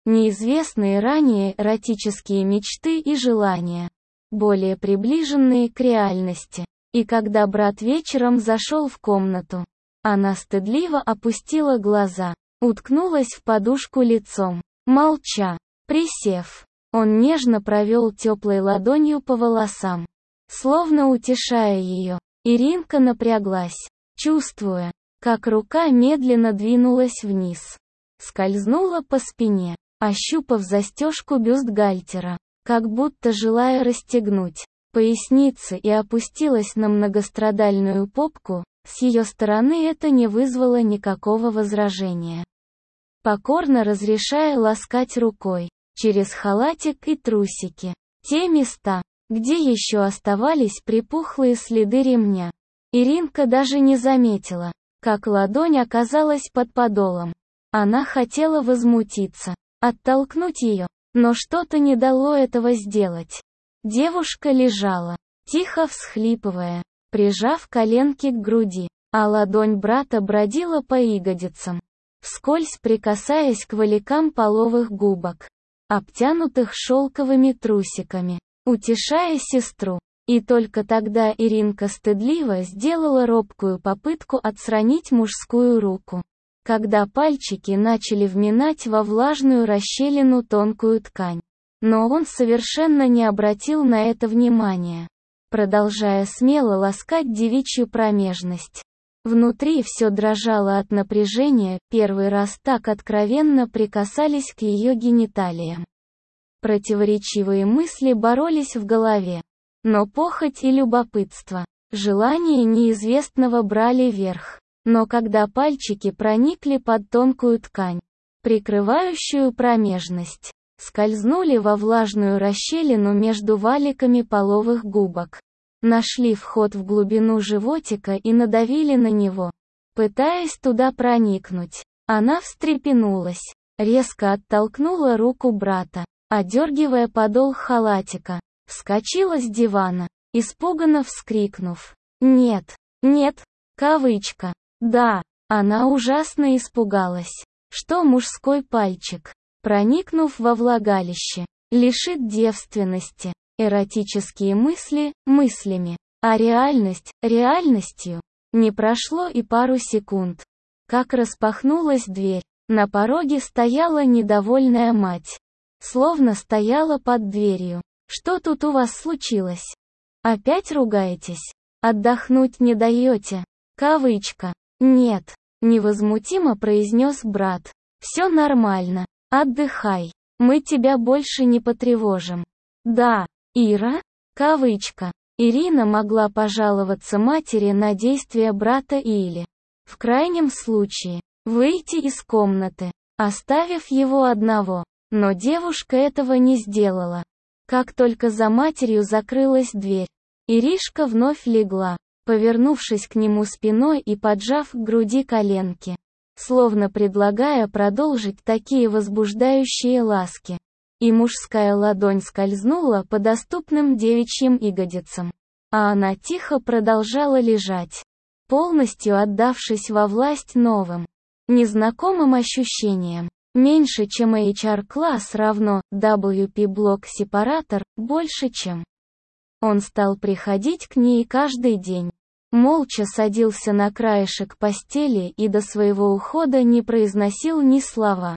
неизвестные ранее эротические мечты и желания, более приближенные к реальности. И когда брат вечером зашел в комнату, она стыдливо опустила глаза, уткнулась в подушку лицом, молча. Присев, он нежно провел теплой ладонью по волосам, словно утешая ее. Иринка напряглась, чувствуя, как рука медленно двинулась вниз, скользнула по спине, ощупав застежку бюстгальтера, как будто желая расстегнуть поясницы, и опустилась на многострадальную попку. С ее стороны это не вызвало никакого возражения, покорно разрешая ласкать рукой через халатик и трусики те места, где еще оставались припухлые следы ремня. Иринка даже не заметила, как ладонь оказалась под подолом. Она хотела возмутиться, оттолкнуть ее, но что-то не дало этого сделать. Девушка лежала, тихо всхлипывая, прижав коленки к груди, а ладонь брата бродила по ягодицам, вскользь прикасаясь к валикам половых губок, обтянутых шелковыми трусиками, утешая сестру. И только тогда Иринка стыдливо сделала робкую попытку отстранить мужскую руку, когда пальчики начали вминать во влажную расщелину тонкую ткань. Но он совершенно не обратил на это внимания, продолжая смело ласкать девичью промежность. Внутри все дрожало от напряжения, первый раз так откровенно прикасались к ее гениталиям. Противоречивые мысли боролись в голове, но похоть и любопытство, желание неизвестного брали верх. Но когда пальчики проникли под тонкую ткань, прикрывающую промежность, скользнули во влажную расщелину между валиками половых губок, нашли вход в глубину животика и надавили на него, пытаясь туда проникнуть, она встрепенулась, резко оттолкнула руку брата, одергивая подол халатика, вскочила с дивана, испуганно вскрикнув: «Нет, нет!» Кавычка. Да, она ужасно испугалась, что мужской пальчик, проникнув во влагалище, лишит девственности, эротические мысли – мыслями, а реальность – реальностью. Не прошло и пару секунд, как распахнулась дверь, на пороге стояла недовольная мать. Словно стояла под дверью. «Что тут у вас случилось? Опять ругаетесь? Отдохнуть не даете?» Кавычка. «Нет», — невозмутимо произнес брат. «Все нормально. Отдыхай. Мы тебя больше не потревожим». «Да, Ира?» Кавычка. Ирина могла пожаловаться матери на действия брата или, в крайнем случае, выйти из комнаты, оставив его одного. Но девушка этого не сделала. Как только за матерью закрылась дверь, Иришка вновь легла, повернувшись к нему спиной и поджав к груди коленки, словно предлагая продолжить такие возбуждающие ласки. И мужская ладонь скользнула по доступным девичьим ягодицам, а она тихо продолжала лежать, полностью отдавшись во власть новым, незнакомым ощущениям. Меньше чем эйч ар-класс равно дабл ю пи-блок-сепаратор, больше чем. Он стал приходить к ней каждый день. Молча садился на краешек постели и до своего ухода не произносил ни слова.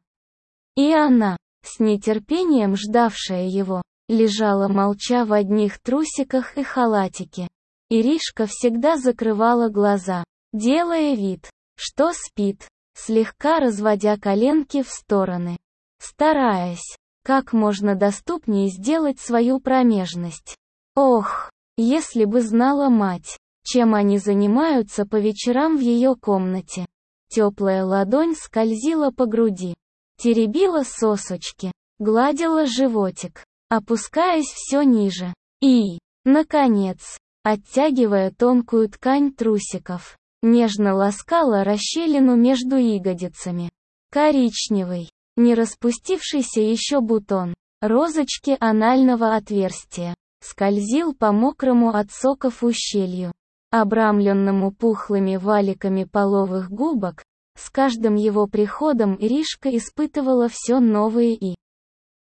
И она, с нетерпением ждавшая его, лежала молча в одних трусиках и халатике. Иришка всегда закрывала глаза, делая вид, что спит, слегка разводя коленки в стороны, стараясь как можно доступнее сделать свою промежность. Ох, если бы знала мать, чем они занимаются по вечерам в ее комнате. Теплая ладонь скользила по груди, теребила сосочки, гладила животик, опускаясь все ниже. И, наконец, оттягивая тонкую ткань трусиков, нежно ласкала расщелину между ягодицами. Коричневый, не распустившийся еще бутон, розочки анального отверстия, скользил по мокрому от соков ущелью, обрамленному пухлыми валиками половых губок. С каждым его приходом Иришка испытывала все новые и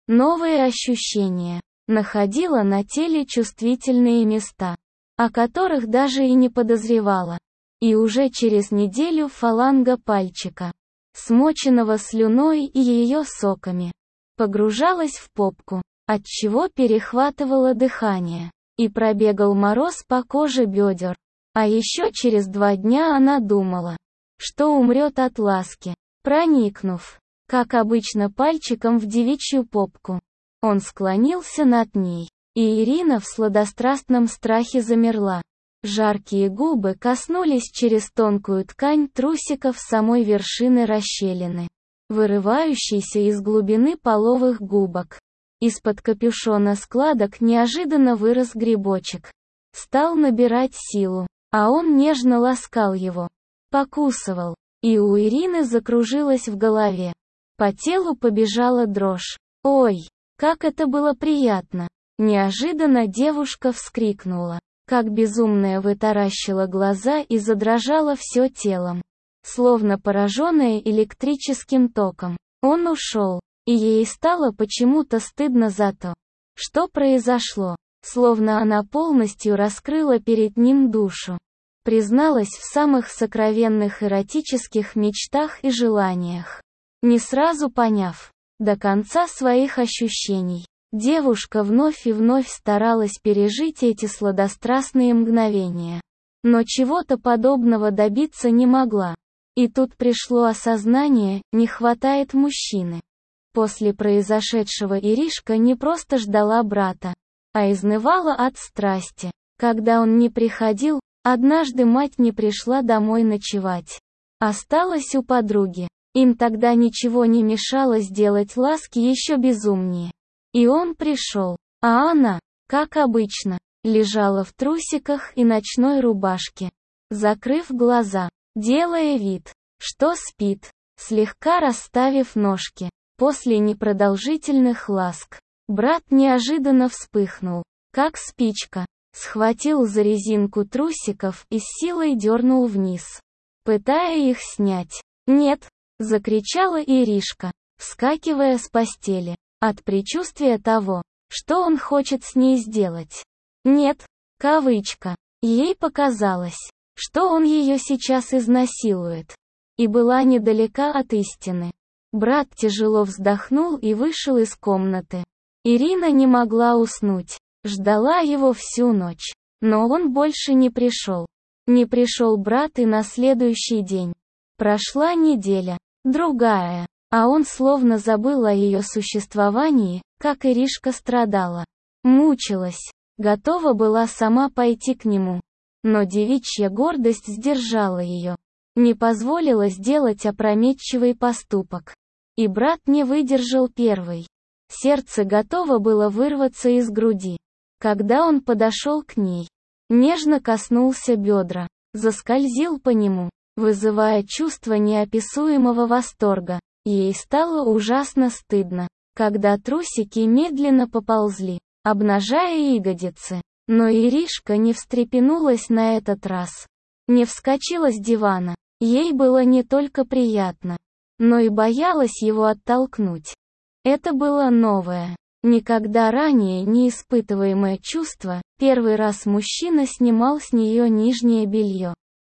новые ощущения, находила на теле чувствительные места, о которых даже и не подозревала. И уже через неделю фаланга пальчика, смоченного слюной и ее соками, погружалась в попку, отчего перехватывало дыхание, и пробегал мороз по коже бедер. А еще через два дня она думала, что умрет от ласки, проникнув, как обычно, пальчиком в девичью попку. Он склонился над ней, и Ирина в сладострастном страхе замерла. Жаркие губы коснулись через тонкую ткань трусиков самой вершины расщелины, вырывающейся из глубины половых губок. Из-под капюшона складок неожиданно вырос грибочек. Стал набирать силу, а он нежно ласкал его, покусывал, и у Ирины закружилось в голове. По телу побежала дрожь. Ой, как это было приятно! Неожиданно девушка вскрикнула, как безумная вытаращила глаза и задрожала все телом, словно пораженная электрическим током. Он ушел, и ей стало почему-то стыдно за то, что произошло, словно она полностью раскрыла перед ним душу, призналась в самых сокровенных эротических мечтах и желаниях, не сразу поняв до конца своих ощущений. Девушка вновь и вновь старалась пережить эти сладострастные мгновения, но чего-то подобного добиться не могла. И тут пришло осознание: не хватает мужчины. После произошедшего Иришка не просто ждала брата, а изнывала от страсти. Когда он не приходил, однажды мать не пришла домой ночевать, осталась у подруги. Им тогда ничего не мешало сделать ласки еще безумнее. И он пришел, а она, как обычно, лежала в трусиках и ночной рубашке, закрыв глаза, делая вид, что спит, слегка расставив ножки. После непродолжительных ласк, брат неожиданно вспыхнул, как спичка, схватил за резинку трусиков и с силой дернул вниз, пытая их снять. «Нет!» — закричала Иришка, вскакивая с постели, от предчувствия того, что он хочет с ней сделать. «Нет!» — кавычка. Ей показалось, что он ее сейчас изнасилует, и была недалека от истины. Брат тяжело вздохнул и вышел из комнаты. Ирина не могла уснуть, ждала его всю ночь, но он больше не пришел. Не пришел брат и на следующий день. Прошла неделя, другая, а он словно забыл о ее существовании, как Иришка страдала, мучилась, готова была сама пойти к нему. Но девичья гордость сдержала ее, не позволила сделать опрометчивый поступок. И брат не выдержал первый. Сердце готово было вырваться из груди, когда он подошел к ней, нежно коснулся бедра, заскользил по нему, вызывая чувство неописуемого восторга. Ей стало ужасно стыдно, когда трусики медленно поползли, обнажая ягодицы. Но Иришка не встрепенулась на этот раз, не вскочила с дивана. Ей было не только приятно, но и боялась его оттолкнуть. Это было новое, никогда ранее не испытываемое чувство. Первый раз мужчина снимал с нее нижнее белье.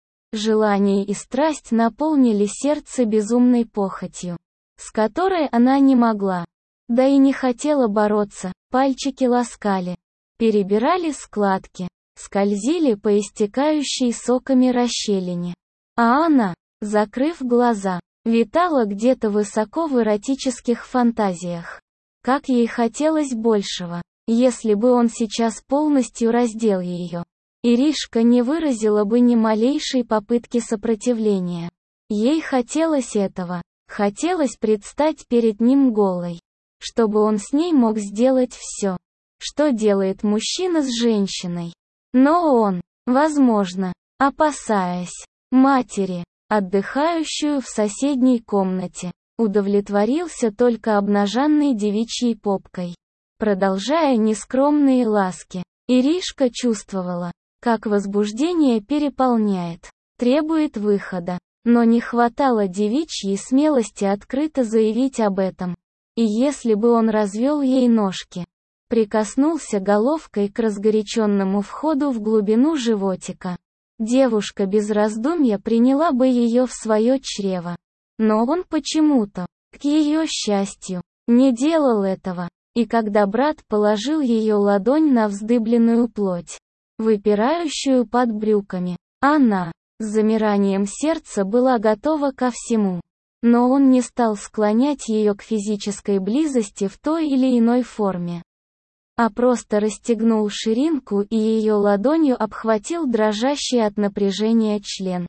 Желание и страсть наполнили сердце безумной похотью, с которой она не могла, да и не хотела бороться. Пальчики ласкали, перебирали складки, скользили по истекающей соками расщелине. А она, закрыв глаза, витала где-то высоко в эротических фантазиях. Как ей хотелось большего, если бы он сейчас полностью раздел ее. Иришка не выразила бы ни малейшей попытки сопротивления. Ей хотелось этого, хотелось предстать перед ним голой, чтобы он с ней мог сделать все, что делает мужчина с женщиной. Но он, возможно, опасаясь матери, отдыхающую в соседней комнате, удовлетворился только обнаженной девичьей попкой, продолжая нескромные ласки. Иришка чувствовала, как возбуждение переполняет, требует выхода, но не хватало девичьей смелости открыто заявить об этом. И если бы он развел ей ножки, прикоснулся головкой к разгоряченному входу в глубину животика, девушка без раздумья приняла бы ее в свое чрево. Но он почему-то, к ее счастью, не делал этого, и когда брат положил ее ладонь на вздыбленную плоть, выпирающую под брюками, она, с замиранием сердца, была готова ко всему. Но он не стал склонять ее к физической близости в той или иной форме, а просто расстегнул ширинку и ее ладонью обхватил дрожащий от напряжения член.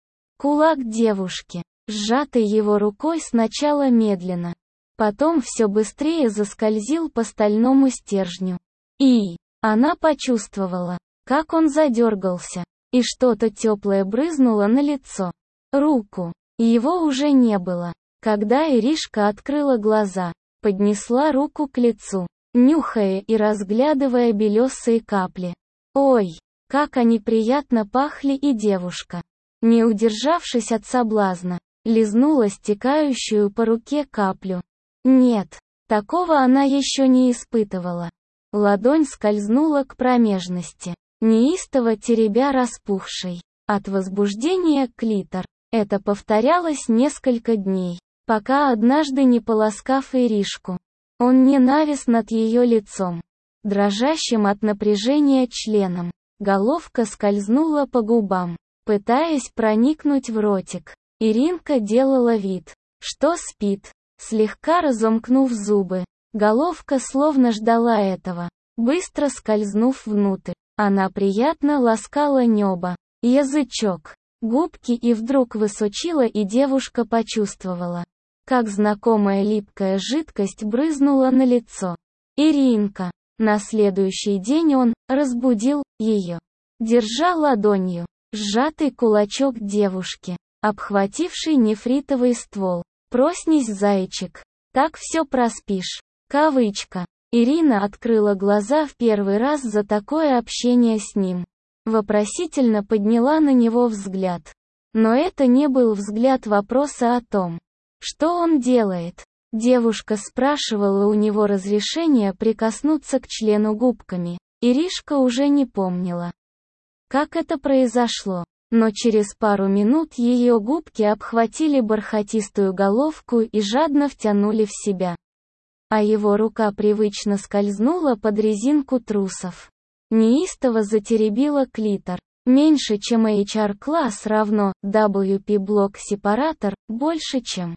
Кулак девушки, сжатый его рукой, сначала медленно, потом все быстрее заскользил по стальному стержню. И она почувствовала, как он задергался, и что-то теплое брызнуло на лицо. Руку. Его уже не было. Когда Иришка открыла глаза, поднесла руку к лицу, нюхая и разглядывая белесые капли. Ой, как они приятно пахли, и девушка, не удержавшись от соблазна, лизнула стекающую по руке каплю. Нет, такого она еще не испытывала. Ладонь скользнула к промежности, неистово теребя распухший от возбуждения клитор. Это повторялось несколько дней, пока однажды, не поласкав Иришку, он не навис над ее лицом, дрожащим от напряжения членом. Головка скользнула по губам, пытаясь проникнуть в ротик. Иринка делала вид, что спит, слегка разомкнув зубы. Головка словно ждала этого. Быстро скользнув внутрь, она приятно ласкала небо, язычок, губки, и вдруг высочила, и девушка почувствовала, как знакомая липкая жидкость брызнула на лицо. Иринка. На следующий день он разбудил ее, держа ладонью сжатый кулачок девушки, обхвативший нефритовый ствол. «Проснись, зайчик, так все проспишь». Кавычка. Ирина открыла глаза в первый раз за такое общение с ним. Вопросительно подняла на него взгляд. Но это не был взгляд вопроса о том, что он делает. Девушка спрашивала у него разрешения прикоснуться к члену губками. Иришка уже не помнила, как это произошло. Но через пару минут ее губки обхватили бархатистую головку и жадно втянули в себя. А его рука привычно скользнула под резинку трусов. Неистово затеребила клитор. Меньше, чем эйч ар-класс равно дабл ю пи-блок-сепаратор, больше, чем.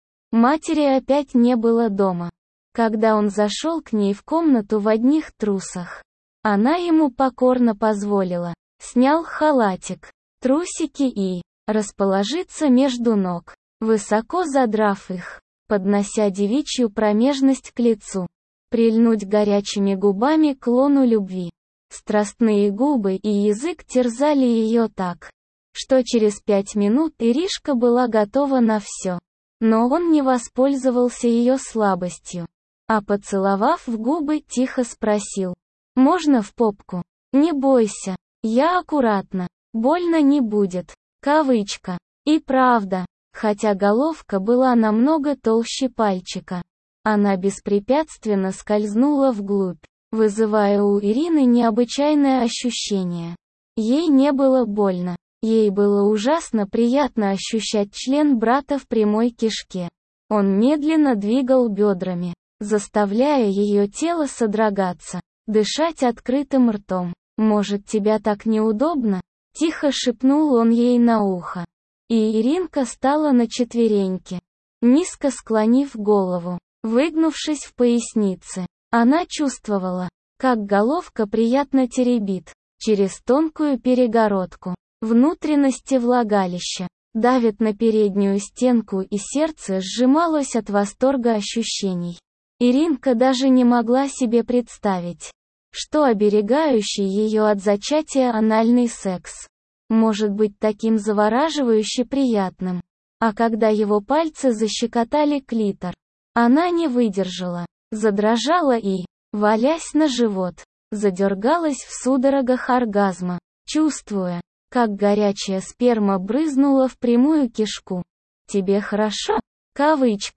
Матери опять не было дома. Когда он зашел к ней в комнату в одних трусах, она ему покорно позволила. Снял халатик, трусики и расположиться между ног, высоко задрав их, поднося девичью промежность к лицу. Прильнуть горячими губами к лону любви. Страстные губы и язык терзали ее так, что через пять минут Иришка была готова на все. Но он не воспользовался ее слабостью, а, поцеловав в губы, тихо спросил: «Можно в попку? Не бойся, я аккуратно, больно не будет». Кавычка. И правда, хотя головка была намного толще пальчика, она беспрепятственно скользнула вглубь, вызывая у Ирины необычайное ощущение. Ей не было больно. Ей было ужасно приятно ощущать член брата в прямой кишке. Он медленно двигал бедрами, заставляя ее тело содрогаться, дышать открытым ртом. «Может, тебя так неудобно?» — тихо шепнул он ей на ухо. И Иринка стала на четвереньки, низко склонив голову, выгнувшись в пояснице. Она чувствовала, как головка приятно теребит, через тонкую перегородку, внутренности влагалища, давит на переднюю стенку, и сердце сжималось от восторга ощущений. Иринка даже не могла себе представить, что оберегающий ее от зачатия анальный секс может быть таким завораживающе приятным. А когда его пальцы защекотали клитор, она не выдержала, задрожала и, валясь на живот, задергалась в судорогах оргазма, чувствуя, как горячая сперма брызнула в прямую кишку. «Тебе хорошо?» Кавычка.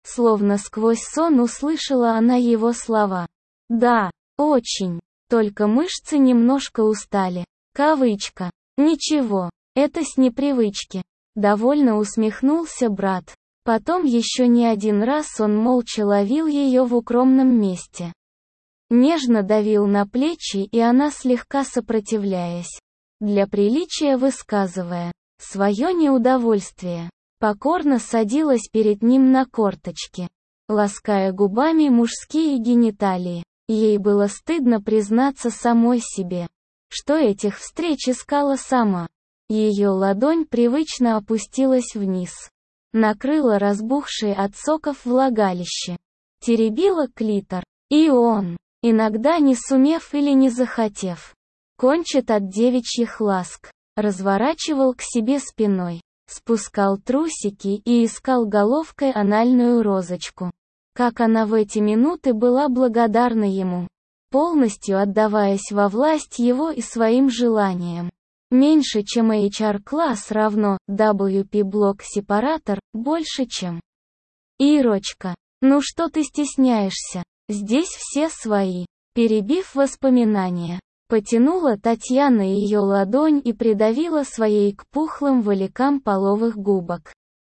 Словно сквозь сон услышала она его слова. Да, очень. Только мышцы немножко устали. Кавычка. Ничего, это с непривычки. Довольно усмехнулся брат. Потом еще не один раз он молча ловил ее в укромном месте. Нежно давил на плечи, и она, слегка сопротивляясь, для приличия высказывая свое неудовольствие, покорно садилась перед ним на корточки, лаская губами мужские гениталии. Ей было стыдно признаться самой себе, что этих встреч искала сама. Ее ладонь привычно опустилась вниз, накрыла разбухшее от соков влагалище, теребила клитор, и он, иногда не сумев или не захотев, кончит от девичьих ласк, разворачивал к себе спиной, спускал трусики и искал головкой анальную розочку. Как она в эти минуты была благодарна ему, полностью отдаваясь во власть его и своим желаниям. Меньше чем эйч ар-класс равно дабл ю пи-блок-сепаратор, больше чем. Ирочка, ну что ты стесняешься? Здесь все свои. Перебив воспоминания, потянула Татьяна ее ладонь и придавила своей к пухлым валикам половых губок.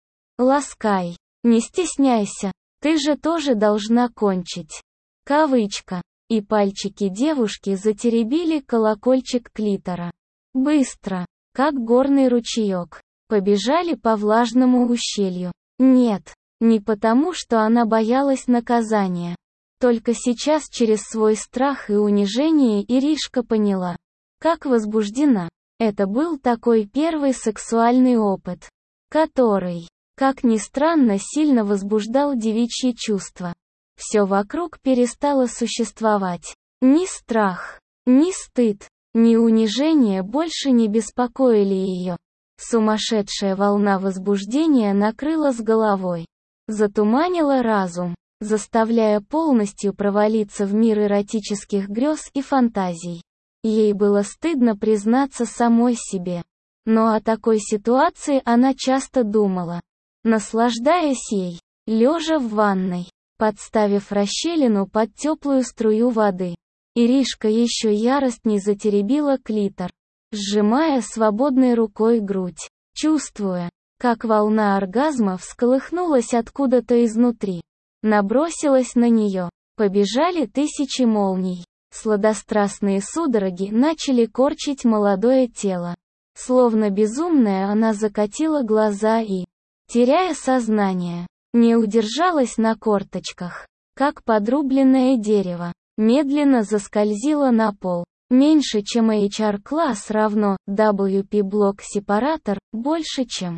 Ласкай, не стесняйся, ты же тоже должна кончить. Кавычка. И пальчики девушки затеребили колокольчик клитора. Быстро, как горный ручеек, побежали по влажному ущелью. Нет, не потому, что она боялась наказания. Только сейчас через свой страх и унижение Иришка поняла, как возбуждена. Это был такой первый сексуальный опыт, который, как ни странно, сильно возбуждал девичьи чувства. Все вокруг перестало существовать. Ни страх, ни стыд, ни унижение больше не беспокоили ее. Сумасшедшая волна возбуждения накрыла с головой, затуманила разум, заставляя полностью провалиться в мир эротических грез и фантазий. Ей было стыдно признаться самой себе. Но о такой ситуации она часто думала, наслаждаясь ей, лежа в ванной, подставив расщелину под теплую струю воды. Иришка еще яростней затеребила клитор, сжимая свободной рукой грудь, чувствуя, как волна оргазма всколыхнулась откуда-то изнутри, набросилась на нее, побежали тысячи молний, сладострастные судороги начали корчить молодое тело. Словно безумная она закатила глаза и, теряя сознание, не удержалась на корточках, как подрубленное дерево, медленно заскользила на пол. Меньше чем эйч ар-класс равно дабл ю пи-блок-сепаратор, больше чем.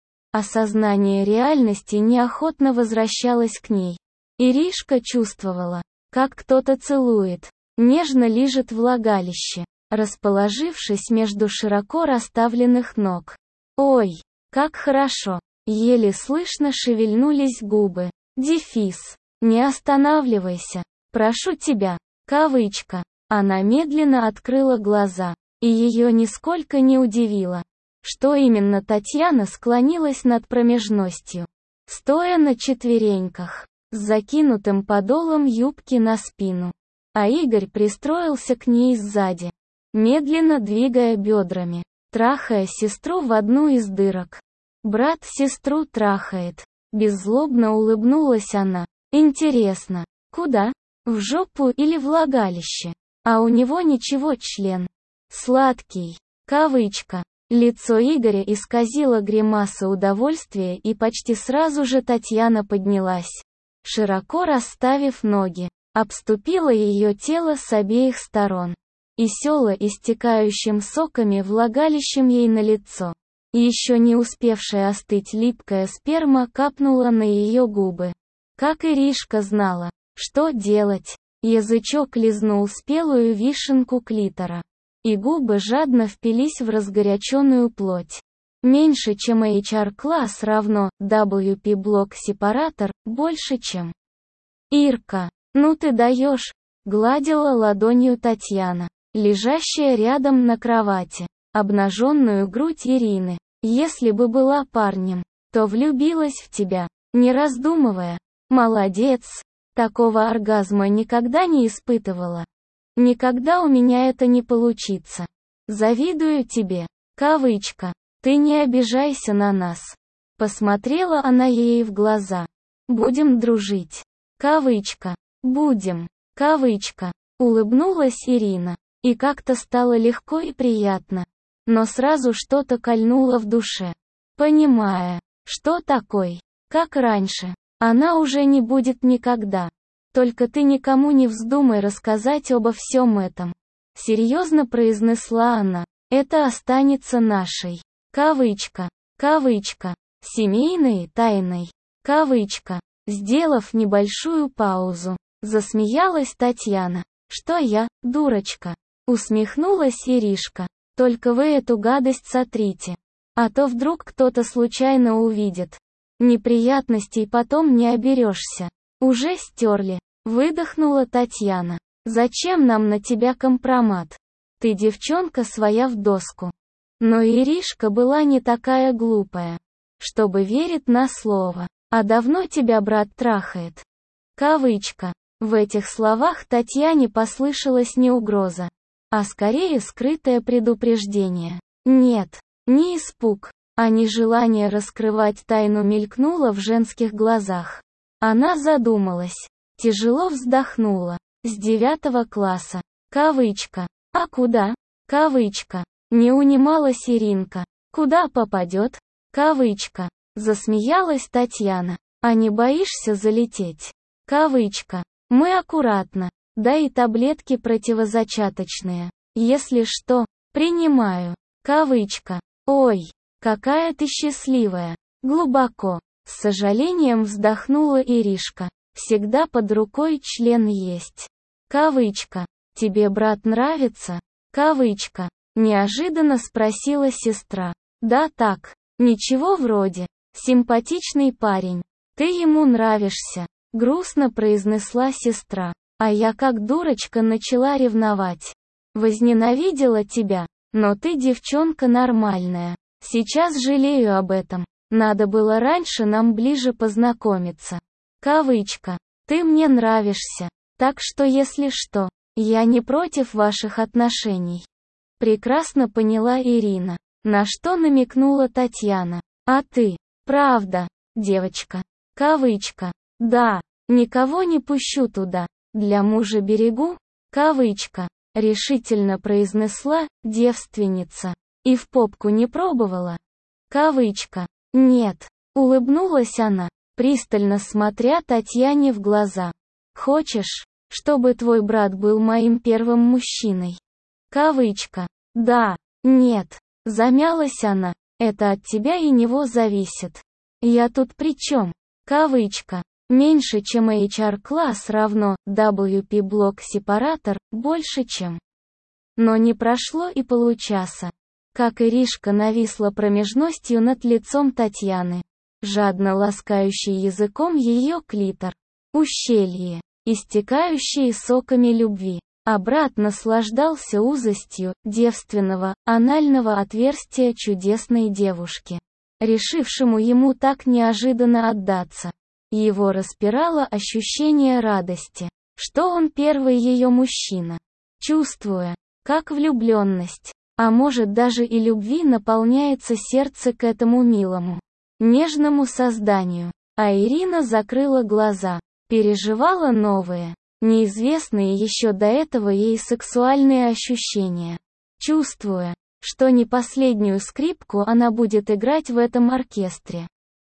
Осознание реальности неохотно возвращалось к ней. Иришка чувствовала, как кто-то целует, нежно лижет влагалище, расположившись между широко расставленных ног. Ой, как хорошо! Еле слышно шевельнулись губы. Дефис. Не останавливайся. Прошу тебя. Кавычка. Она медленно открыла глаза, и ее нисколько не удивило, что именно Татьяна склонилась над промежностью, стоя на четвереньках, с закинутым подолом юбки на спину. А Игорь пристроился к ней сзади, медленно двигая бедрами, трахая сестру в одну из дырок. Брат сестру трахает. Беззлобно улыбнулась она. Интересно, куда? В жопу или влагалище? А у него ничего, член. Сладкий. Кавычка. Лицо Игоря исказило гримаса удовольствия, и почти сразу же Татьяна поднялась, широко расставив ноги, обступила ее тело с обеих сторон и села истекающим соками влагалищем ей на лицо. Еще не успевшая остыть липкая сперма капнула на ее губы. Как Иришка знала, что делать. Язычок лизнул спелую вишенку клитора, и губы жадно впились в разгоряченную плоть. Меньше чем эйч ар-класс равно дабл ю пи-блок-сепаратор, больше чем. Ирка, ну ты даешь, гладила ладонью Татьяна, лежащая рядом на кровати, обнаженную грудь Ирины. Если бы была парнем, то влюбилась в тебя, не раздумывая. Молодец. Такого оргазма никогда не испытывала. Никогда у меня это не получится. Завидую тебе. Кавычка. Ты не обижайся на нас. Посмотрела она ей в глаза. Будем дружить. Кавычка. Будем. Кавычка. Улыбнулась Ирина. И как-то стало легко и приятно. Но сразу что-то кольнуло в душе. Понимая, что такой, как раньше, она уже не будет никогда. Только ты никому не вздумай рассказать обо всем этом. Серьезно произнесла она. Это останется нашей. Кавычка. Кавычка. Семейной тайной. Кавычка. Сделав небольшую паузу, засмеялась Татьяна. Что я, дурочка? Усмехнулась Иришка. Только вы эту гадость сотрите. А то вдруг кто-то случайно увидит. Неприятностей потом не оберешься. Уже стерли. Выдохнула Татьяна. Зачем нам на тебя компромат? Ты девчонка своя в доску. Но Иришка была не такая глупая, чтобы верить на слово. А давно тебя брат трахает? Кавычка. В этих словах Татьяне послышалась не угроза, а скорее скрытое предупреждение. Нет, не испуг, а нежелание раскрывать тайну мелькнуло в женских глазах. Она задумалась, тяжело вздохнула. С девятого класса. Кавычка. А куда? Кавычка. Не унималась Иринка. Куда попадет? Кавычка. Засмеялась Татьяна. А не боишься залететь? Кавычка. Мы аккуратно. Да и таблетки противозачаточные. Если что, принимаю. Кавычка. Ой, какая ты счастливая. Глубоко. С сожалением вздохнула Иришка. Всегда под рукой член есть. Кавычка. Тебе брат нравится? Кавычка. Неожиданно спросила сестра. Да так. Ничего вроде. Симпатичный парень. Ты ему нравишься. Грустно произнесла сестра. А я как дурочка начала ревновать. Возненавидела тебя. Но ты девчонка нормальная. Сейчас жалею об этом. Надо было раньше нам ближе познакомиться. Кавычка. Ты мне нравишься. Так что если что, я не против ваших отношений. Прекрасно поняла Ирина. На что намекнула Татьяна. А ты? Правда, девочка. Кавычка. Да, никого не пущу туда. Для мужа берегу. Кавычка. Решительно произнесла девственница. И в попку не пробовала. Кавычка. Нет. Улыбнулась она, пристально смотря Татьяне в глаза. Хочешь, чтобы твой брат был моим первым мужчиной? Кавычка. Да. Нет. Замялась она. Это от тебя и него зависит. Я тут при чем? Кавычка. Меньше чем эйч ар-класс равно дабл ю пи-блок-сепаратор, больше чем. Но не прошло и получаса. Как Иришка нависла промежностью над лицом Татьяны, жадно ласкающей языком ее клитор. Ущелье, истекающее соками любви. А брат наслаждался узостью девственного, анального отверстия чудесной девушки, решившему ему так неожиданно отдаться. Его распирало ощущение радости, что он первый ее мужчина. Чувствуя, как влюбленность, а может даже и любви наполняется сердце к этому милому, нежному созданию. А Ирина закрыла глаза, переживала новые, неизвестные еще до этого ей сексуальные ощущения. Чувствуя, что не последнюю скрипку она будет играть в этом оркестре.